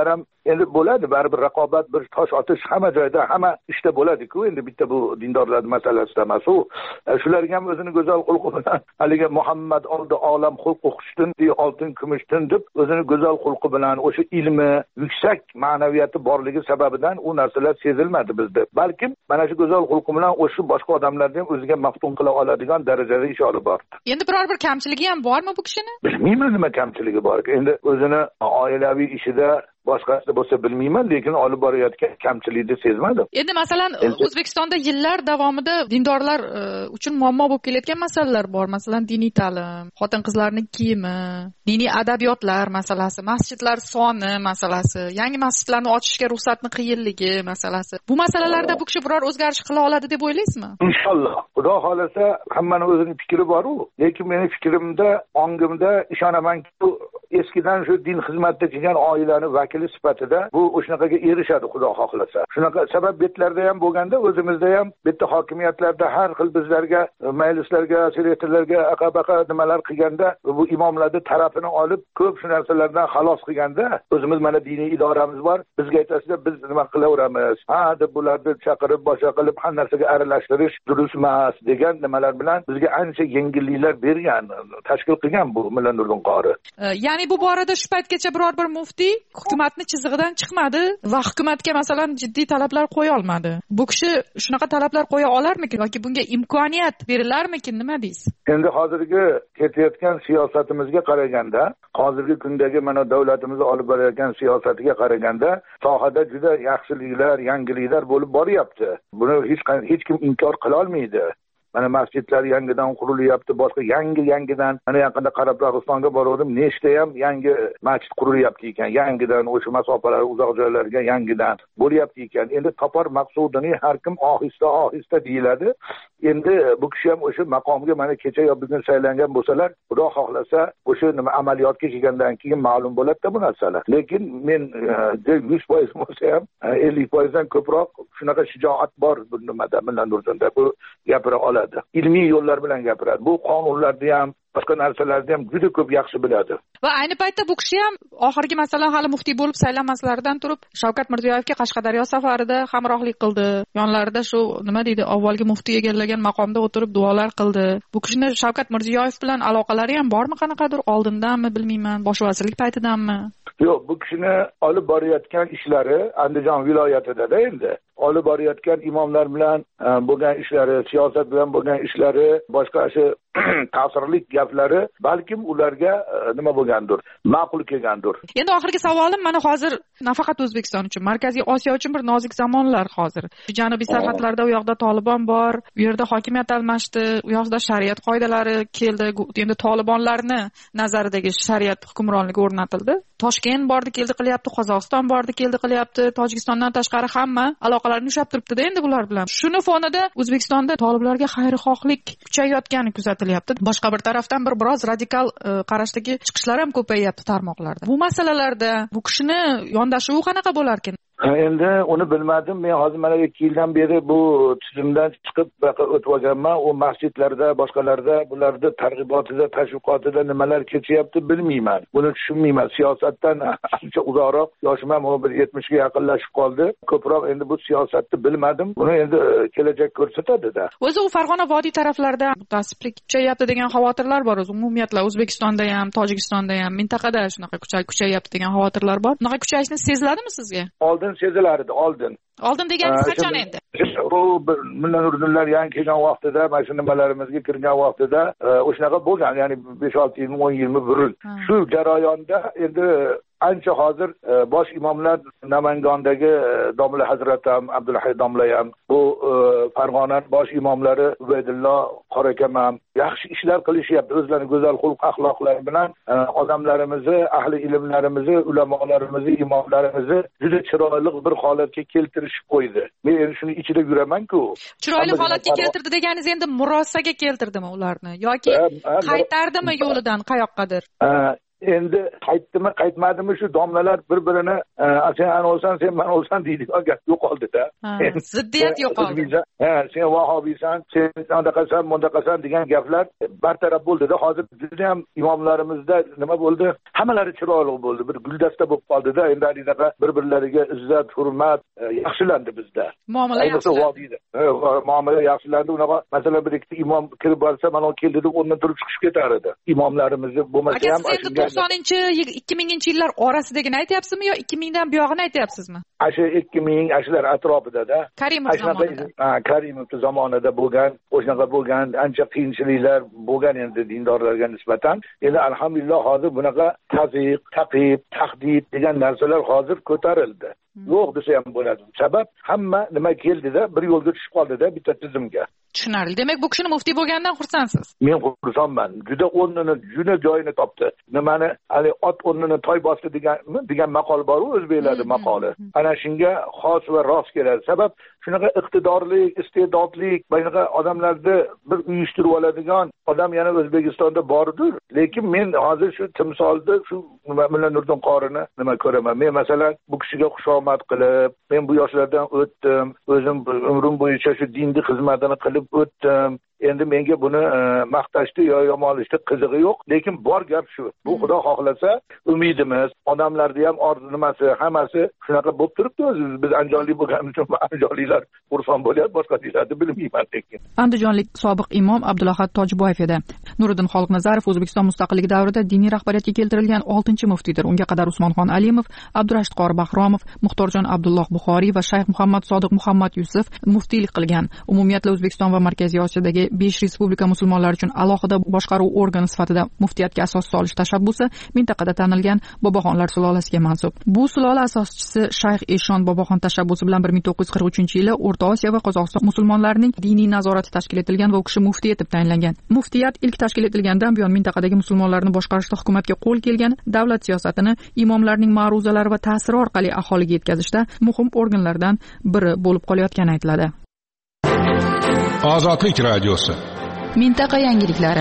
endi bo'ladi baribir raqobat, bir tosh otish hamma joyda, hamma ishda bo'ladi-ku. Endi bitta bu dindorlar masalasida emas u. Shularga ham o'zini go'zal xulqi bilan haligi Muhammad oldi olam xulqi xushdin, oltin kumushdin deb o'zini go'zal xulqi bilan o'sha ilmi, yuksak ma'naviyati borligi sababidan u narsalar sezilmadi bizda. Balkim mana shu go'zal xulqi bilan o'sha boshqa odamlarni ham o'ziga maftun qila oladigan darajada ish olib bordi. Endi biror bir kamchiligi ham bormi bu kishini? Bilmayman nima kamchiligi bor. Endi o'zini oilaviy ishida boshqasi bo'lsa bilmayman, lekin olib borayotgan kamchilikni sezmadim. Endi masalan, O'zbekistonda yillar davomida dindorlar uchun muammo bo'lib kelayotgan masalalar bor. Masalan, diniy ta'lim, xotin-qizlarning kiyimi, diniy adabiyotlar masalasi, masjidlar soni masalasi, yangi masjidlarni ochishga ruxsatning qiyinligi masalasi. Bu masalalarda bu kishi biror o'zgarish qila oladi deb o'ylaysizmi? Inshaalloh. Xudo xolasa, hammaning o'zining fikri bor-u, lekin mening fikrimda, ongimda ishonamanki, eskidan shu din xizmatida kelgan oilaning vakili sifatida bu o'shanaqaga erishadi xudo xohlasa. Shunaqa sabab betlarda ham bo'lganda, o'zimizda ham bitta hokimiyatlarda har xil bizlarga, majlislarga, senatorlarga aqabaqa nimalar qilganda, bu imomlarning tarafini olib, ko'p shu narsalardan xalos qilganda, o'zimiz mana diniy idoramiz bor, bizga aytasizlar, biz nima qilaveramiz? Ha, deb bularni chaqirib, boshqa qilib, har narsaga aralashtirish durust emas degan nimalar bilan bizga ancha yengilliklar bergan, tashkil qilgan bu Mulla Nuriddin qori. Ya'ni bu borada shu paytgacha biror bir muftiy hukumatni chizig'idan chiqmadi va hukumatga masalan jiddiy talablar qo'ya olmadi. Bu kishi shunaqa talablar qo'ya olarmikin yoki bunga imkoniyat berilarmikin, nima deysiz? Endi hozirgi ketayotgan siyosatimizga qaraganda, hozirgi kundagi mana davlatimiz olib borayotgan siyosatiga qaraganda, sohada juda yaxshiliklar, yangiliklar bo'lib boryapti. Buni hech hech kim inkor qila olmaydi. Mana masjidlar yangidan qurilyapti, boshqa yangi-yangidan. Mana yaqinda Qoraqalpog'istonga bordim, nechta ham yangi masjid qurilyapti ekan, yangidan o'sha masofalar uzoq joylarga yangidan bo'lyapti ekan. Endi topar maqsudini har kim ohista-ohista deyiladi. Endi bu kishi ham o'sha maqomga mana kecha yo bugun saylangan bo'lsalar, Xudo xohlasa o'sha nima amaliyotga kelgandan keyin ma'lum bo'ladi-da bu narsalar. Lekin men yuz foiz bo'lsa ham ellik foiz dan ko'proq shunaqa shijoat bor bu nimada, Mulla Nuriddinda bu gapira oladi. Ilmiy yo'llar bilan gapiradi. Bu qonunlarni ham, boshqa narsalarni ham juda ko'p yaxshi biladi. Va ayni paytda bu kishi ham oxirgi masalan hali muftiy bo'lib saylanmaslaridan turib Shavkat Mirziyoyevga Qashqadaryo safarida hamrohlik qildi. Yonlarida shu nima deydi, avvalgi muftiy egallagan maqomda o'tirib duolar qildi. Bu kishini Shavkat Mirziyoyev bilan aloqalari ham bormi qanaqadir, oldindanmi bilmayman, bosh vazirlik paytidanmi? Yo'q, bu kishini olib borayotgan ishlari Andijon viloyatida-da endi olib borayotgan imomlar bilan bo'lgan ishlari, siyosat bilan bo'lgan ishlari, boshqa shu ta'sirli gaplari balkim ularga nima bo'lgandir, ma'qul kelgandir. Endi oxirgi savolim mana hozir nafaqat O'zbekiston uchun, Markaziy Osiyo uchun bir nozik zamonlar hozir. Janubiy sarhadlarda u yoqda Tolibon bor, u yerda hokimiyat almashdi, u yoqda shariat qoidalari keldi. Endi Tolibonlarni nazaridagi shariat hukmronligi o'rnatildi. Toshkent bordi, keldi qilyapti, Qozog'iston bordi, keldi qilyapti, Tojikistondan tashqari hamma aloqalarni ushlab turibdi-da endi bular bilan. Shuni fonida O'zbekistonda toliblarga xayrixohlik kuchayayotgani kuzatilyapti. Boshqa bir tarafdan bir biroz radikal qarashdagi chiqishlar ham ko'payyapti tarmoqlarda. Bu masalalarda bu kishini yondashuvi qanaqa bo'larkan? Endi uni bilmadim. Men hozir mana ikki yildan beri bu tizimdan chiqib baqa o'tib olganman. U masjidlarda, boshqalarda bularda targ'ibotida, tashviqotida nimalar kechyapti bilmayman. Buni tushunmayman. Siyosatdan ancha uzoqroq, yoshim ham bir yetmishga yaqinlashib qoldi. Ko'proq endi bu siyosatni bilmadim. Buni endi kelajak ko'rsatadi-da. O'zi u Farg'ona vodiy taraflarida mutasiblik kuchayapti degan xavotirlar bor. O'zi umumiyatla O'zbekistonda ham, Tojikistonda ham, mintaqada shunaqa kuchayapti degan xavotirlar bor. Bunaqa kuchayishni seziladimi sizga? Oldin sezilardi, oldin. Oldin deganingiz qachon endi? U Mulla Nuriddinlar yangi kelgan vaqtida, mana shu nimalarimizga kirgan vaqtida o'shanaqa bo'lgan, ya'ni besh olti yil, o'n yil burun. Shu jarayonda endi ancha hozir bosh imomlar Namangondagi domla Hazrat ham, Abdulhay domla ham, bu Farg'ona bosh imomlari Ubaydullo Qorakam ham yaxshi ishlar qilishyapti. O'zlarining go'zal xulq axloqlari bilan odamlarimizni, ahli ilmlarimizni, ulamolarimizni, imomlarimizni juda chiroyli bir holatga keltirishib qo'ydi. Men endi shuni ichida yuraman-ku. Chiroyli holatga keltirdi deganingiz endi murosaga keltirdimi ularni yoki qaytardimi yo'lidan qayoqqadir? endi qaytdimi qaytmadimi shu domlalar bir birini sen ana olsan sen man olsan deydigan gap yo'qoldida. Ziddiyat yo'qoldi. Ha, sen vahobiysan, sen andaqasan, mundaqasan degan gaplar bartaraf bo'ldida. Hozir bizda ham imomlarimizda nima bo'ldi? Hammalari chiroyli bo'ldi. Bir guldasta bo'lib qoldida. Endi anaqa bir-birlariga izzat, hurmat yaxshilandi bizda. Muomala yaxshilandi. Muomala yaxshilandi. Unaqa masalan bir ikkita imom kirib borsa, mana keldi deb o'rnidan turib chiqib ketar edi. Imomlarimizni bo'lmasa ham to'qsoninchi ikki minginchi yillar orasidagini aytyapsizmi yo ikki mingdan buyog'ini aytyapsizmi? Ashu ikki ming ashlar atrofida-da. Karimov zamonida. Ha, Karimov zamonida bo'lgan, o'shanaqa bo'lgan, ancha qiyinchiliklar bo'lgan endi dindorlarga nisbatan. Endi alhamdulillah hozir bunaqa taziq, taqib, tahdid degan narsalar hozir ko'tarildi. Yo'q desa ham bo'ladi. Sabab hamma nima keldida, bir yo'lga tushib qoldida bitta tizimga. Tushunarli. Demak, bu kishini muftiy bo'lganidan xursandsiz. Men xursandman. Juda o'rnini, juda joyini topdi. Nimani, hali ot o'rnini toy bosdi degan degan maqol bor-ku, o'zbeklarda maqoli. Ana shunga xos va rost keladi. Sabab shunaqa iqtidorlik, iste'dodlik, bunaqa odamlarni bir uyushtirib oladigan odam yana O'zbekistonda bordir. Lekin men hozir shu timsolda shu Mulla Nuriddin qorini nima ko'raman. Men masalan bu kishiga xushomad qilib, men bu yoshlardan o'tdim, o'zim umrim bo'yicha shu dinni xizmatini qilib o'tdim. Endi menga buni maqtashni yo yomonlashni qizig'i yo'q, lekin bor gap shu. Bu Xudo xohlasa umidimiz, odamlarning ham orzu nimasi, hammasi shunaqa bo'lib turibdi. Biz andijonlik bo'lganimiz uchun andijonliklar xursand bo'lyapti, boshqa deylarni bilmayman lekin. Andijonlik sobiq imom Abdulahad Tojiboyev edi. Nuriddin Xoliqnazarov O'zbekiston mustaqilligi davrida diniy rahbariyatga keltirilgan oltinchi muftiydir. Unga qadar Usmonxon Alimov, Abdurashid qori Bahromov, Muxtorjon Abdulloh Buxoriy va Shayx Muhammad Sodiq Muhammad Yusuf muftiylik qilgan. Umumiyatla O'zbekiston va Markaziy Osiyodagi besh respublika musulmonlari uchun alohida boshqaruv organi sifatida muftiyatga asos solish tashabbusi mintaqada tanilgan Boboxonlar sulolasiga mansub. Bu sulola asoschisi Shayx Eshon Boboxon tashabbusi bilan bir ming to'qqiz yuz qirq uchinchi yili O'rta Osiyo va Qozog'iston musulmonlarining diniy nazorati tashkil etilgan va u kishi muftiy etib tayinlangan. Muftiyat ilk tashkil etilgandan buyon mintaqadagi musulmonlarni boshqarishda hukumatga qo'l kelgan, davlat siyosatini imomlarning ma'ruzalari va ta'siri orqali aholiga yetkazishda muhim organlardan biri bo'lib qolayotgani aytiladi. Ozodlik radiosi. Mintaqa yangiliklari.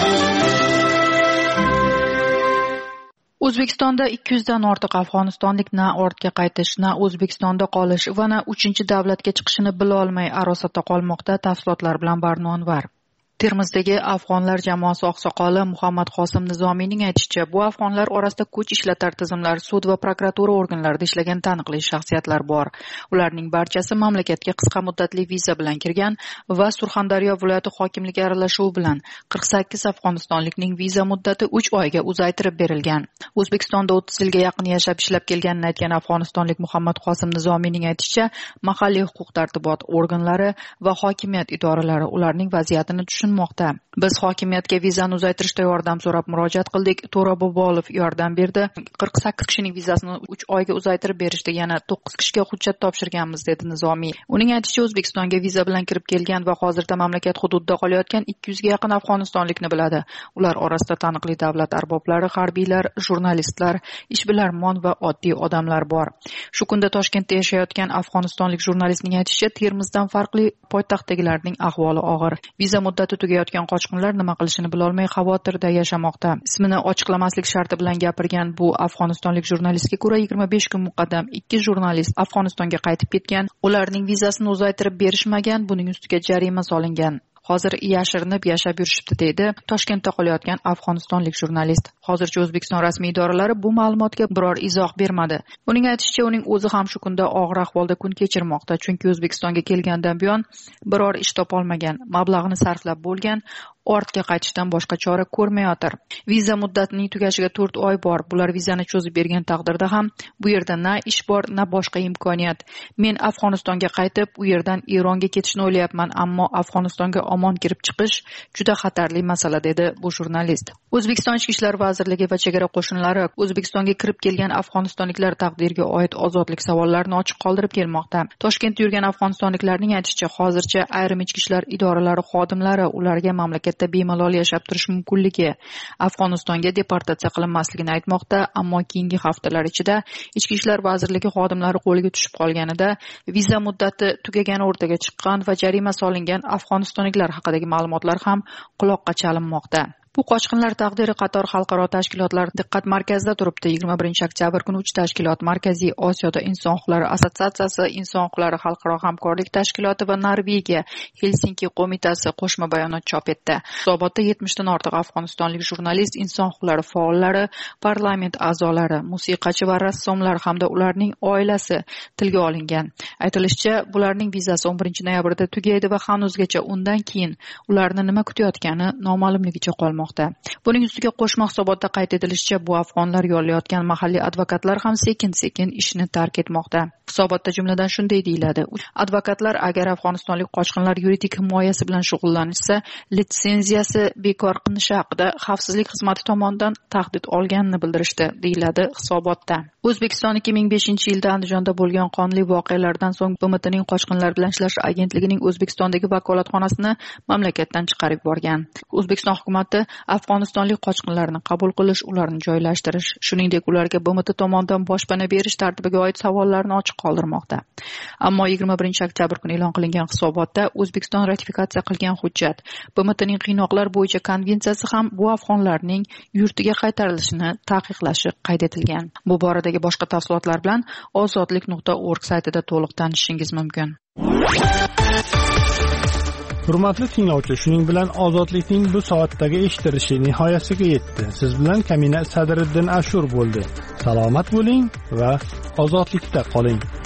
O'zbekistonda ikki yuz dan ortiq afg'onistonlik na ortga qaytish, na O'zbekistonda qolish va na uchinchi davlatga chiqishini bila olmay arosatda qolmoqda. Tafsilotlar bilan Barno Anvar. Termizdagi afg'onlar jamoasi oqsoqoli Muhammad Qosim Nizomiyning aytishicha, bu afg'onlar orasida kuch ishlatar tizimlar, sud va prokuratura organlarida ishlagan taniqli shaxsiyatlar bor. Ularning barchasi mamlakatga qisqa muddatli viza bilan kirgan va Surxondaryo viloyati hokimligi aralashuvi bilan qirq sakkiz afg'onistonlikning viza muddati uch oyga uzaytirib berilgan. O'zbekistonda o'ttiz yilga yaqin yashab ishlab kelganini aytgan afg'onistonlik Muhammad Qosim Nizomiyning aytishicha, mahalliy huquq-tartibot organlari va hokimiyat idoralari ularning vaziyatini tushunmoqda. Biz hokimiyatga vizani uzaytirishda yordam so'rab murojaat qildik. To'ra Bobolov yordam berdi. qirq sakkiz kishining vizasini uch oyga uzaytirib berishdi. Yana to'qqiz kishiga hujjat topshirganmiz, dedi Nizomiy. Uning aytishicha, O'zbekistonga viza bilan kirib kelgan va hozirda mamlakat hududida qolayotgan ikki yuzga yaqin afg'onistonlikni biladi. Ular orasida taniqli davlat arboblari, harbiylar, jurnalistlar, ishbilarmon va oddiy odamlar bor. Shu kunda Toshkentda yashayotgan afg'onistonlik jurnalistning aytishicha, Termizdan farqli poytaxtdagilarning ahvoli og'ir. Viza muddati tugayotgan qochqinlar nima qilishini bilolmay xavotirda yashamoqda. Ismini ochiqlamaslik sharti bilan gapirgan bu afg'onistonlik jurnalistga ko'ra, yigirma besh kun muqaddam ikki jurnalist Afg'onistonga qaytib ketgan. Ularning vizasini uzaytirib berishmagan, buning ustiga jarima solingan. Hozir yashirinib yashab yurishibdi, deydi Toshkentda qolayotgan afg'onistonlik jurnalist. Hozircha O'zbekiston rasmiy idoralari bu ma'lumotga biror izoh bermadi. Uning aytishicha, uning o'zi ham shu kunda og'ir ahvolda kun kechirmoqda, chunki O'zbekistonga kelgandan buyon biror ish topolmagan, mablag'ini sarflab bo'lgan, ortga qaytishdan boshqa chora ko'rmayotir. Viza muddatining tugashiga to'rt oy bor. Bular vizani cho'zib bergan taqdirda ham bu yerda na ish bor, na boshqa imkoniyat. Men Afg'onistonga qaytib, u yerdan Eronga ketishni o'ylayapman, ammo Afg'onistonga omon kirib chiqish juda xatarli masala, dedi bu jurnalist. O'zbekiston Ichki ishlar vazirligi va chegara qo'shinlari O'zbekistonga kirib kelgan afg'onistonliklar taqdiriga oid ozodlik savollarini ochiq qoldirib kelmoqda. Toshkentda yurgan afg'onistonliklarning aytishicha, hozircha ayrim ichki ishlar idoralari xodimlari ularga mamlakat bemalol yashab turish mumkinligi, Afg'onistonga deportatsiya qilinmasligini aytmoqda, ammo keyingi haftalar ichida Ichki ishlar vazirligi xodimlari qo'liga tushib qolganida viza muddati tugagan o'rtaga chiqqan va jarima solingan afg'onistonliklar haqidagi ma'lumotlar ham quloqqa chalinmoqda. Bu qochqinlar taqdiri qator xalqaro tashkilotlar diqqat markazida turibdi. yigirma birinchi oktyabr kuni uch tashkilot Markaziy Osiyoda Inson huquqlari assotsiatsiyasi, Inson huquqlari xalqaro hamkorlik tashkiloti va Norvegiya Helsinki qo'mitasi qo'shma bayonot chop etdi. Hisobotda yetmishdan ortiq afg'onistonlik jurnalist, inson huquqlari faollari, parlament a'zolari, musiqachi va rassomlar hamda ularning oilasi tilga olingan. Aytilishicha, bularning vizasi o'n birinchi noyabrda tugaydi va hanuzgacha undan keyin ularni nima kutayotgani noma'lumligicha qolmoqda. Buning ustiga qo'shma hisobotda qayd etilishicha, bu afg'onlar yollayotgan mahalliy advokatlar ham sekin-sekin ishni tark etmoqda. Hisobotda jumladan shunday deyiladi: advokatlar agar afg'onistonlik qochqinlar yuridik himoyasi bilan shug'ullanishsa, litsenziyasi bekor qilinishi haqida xavfsizlik xizmati tomonidan tahdid olganini bildirishdi, deyiladi hisobotda. O'zbekiston ikki ming beshinchi yilda Andijonda bo'lgan qonli voqealardan so'ng B M Tning qochqinlar bilan ishlash agentligining O'zbekistondagi vakolatxonasini mamlakatdan chiqarib yuborgan. O'zbekiston hukumati afg'onistonlik qochqinlarni qabul qilish, ularni joylashtirish, shuningdek ularga B M T tomonidan boshpana berish tartibiga oid savollarni ochiq qoldirmoqda. Ammo yigirma birinchi oktyabr kuni e'lon qilingan hisobotda O'zbekiston ratifikatsiya qilgan hujjat B M Tning qiynoqlar bo'yicha konvensiyasi ham bu afg'onlarning yurtiga qaytarilishini taqiqlashi qayd etilgan. Bu boradagi boshqa tafsilotlar bilan ozodlik nuqta org saytida to'liq tanishishingiz mumkin. Hurmatli tinglovchi, shuning bilan ozodlikning bu soatdagi eshitilishi nihoyasiga yetdi. Siz bilan Kamina Sadriddin Ashur bo'ldi. Salomat bo'ling va ozodlikda qoling.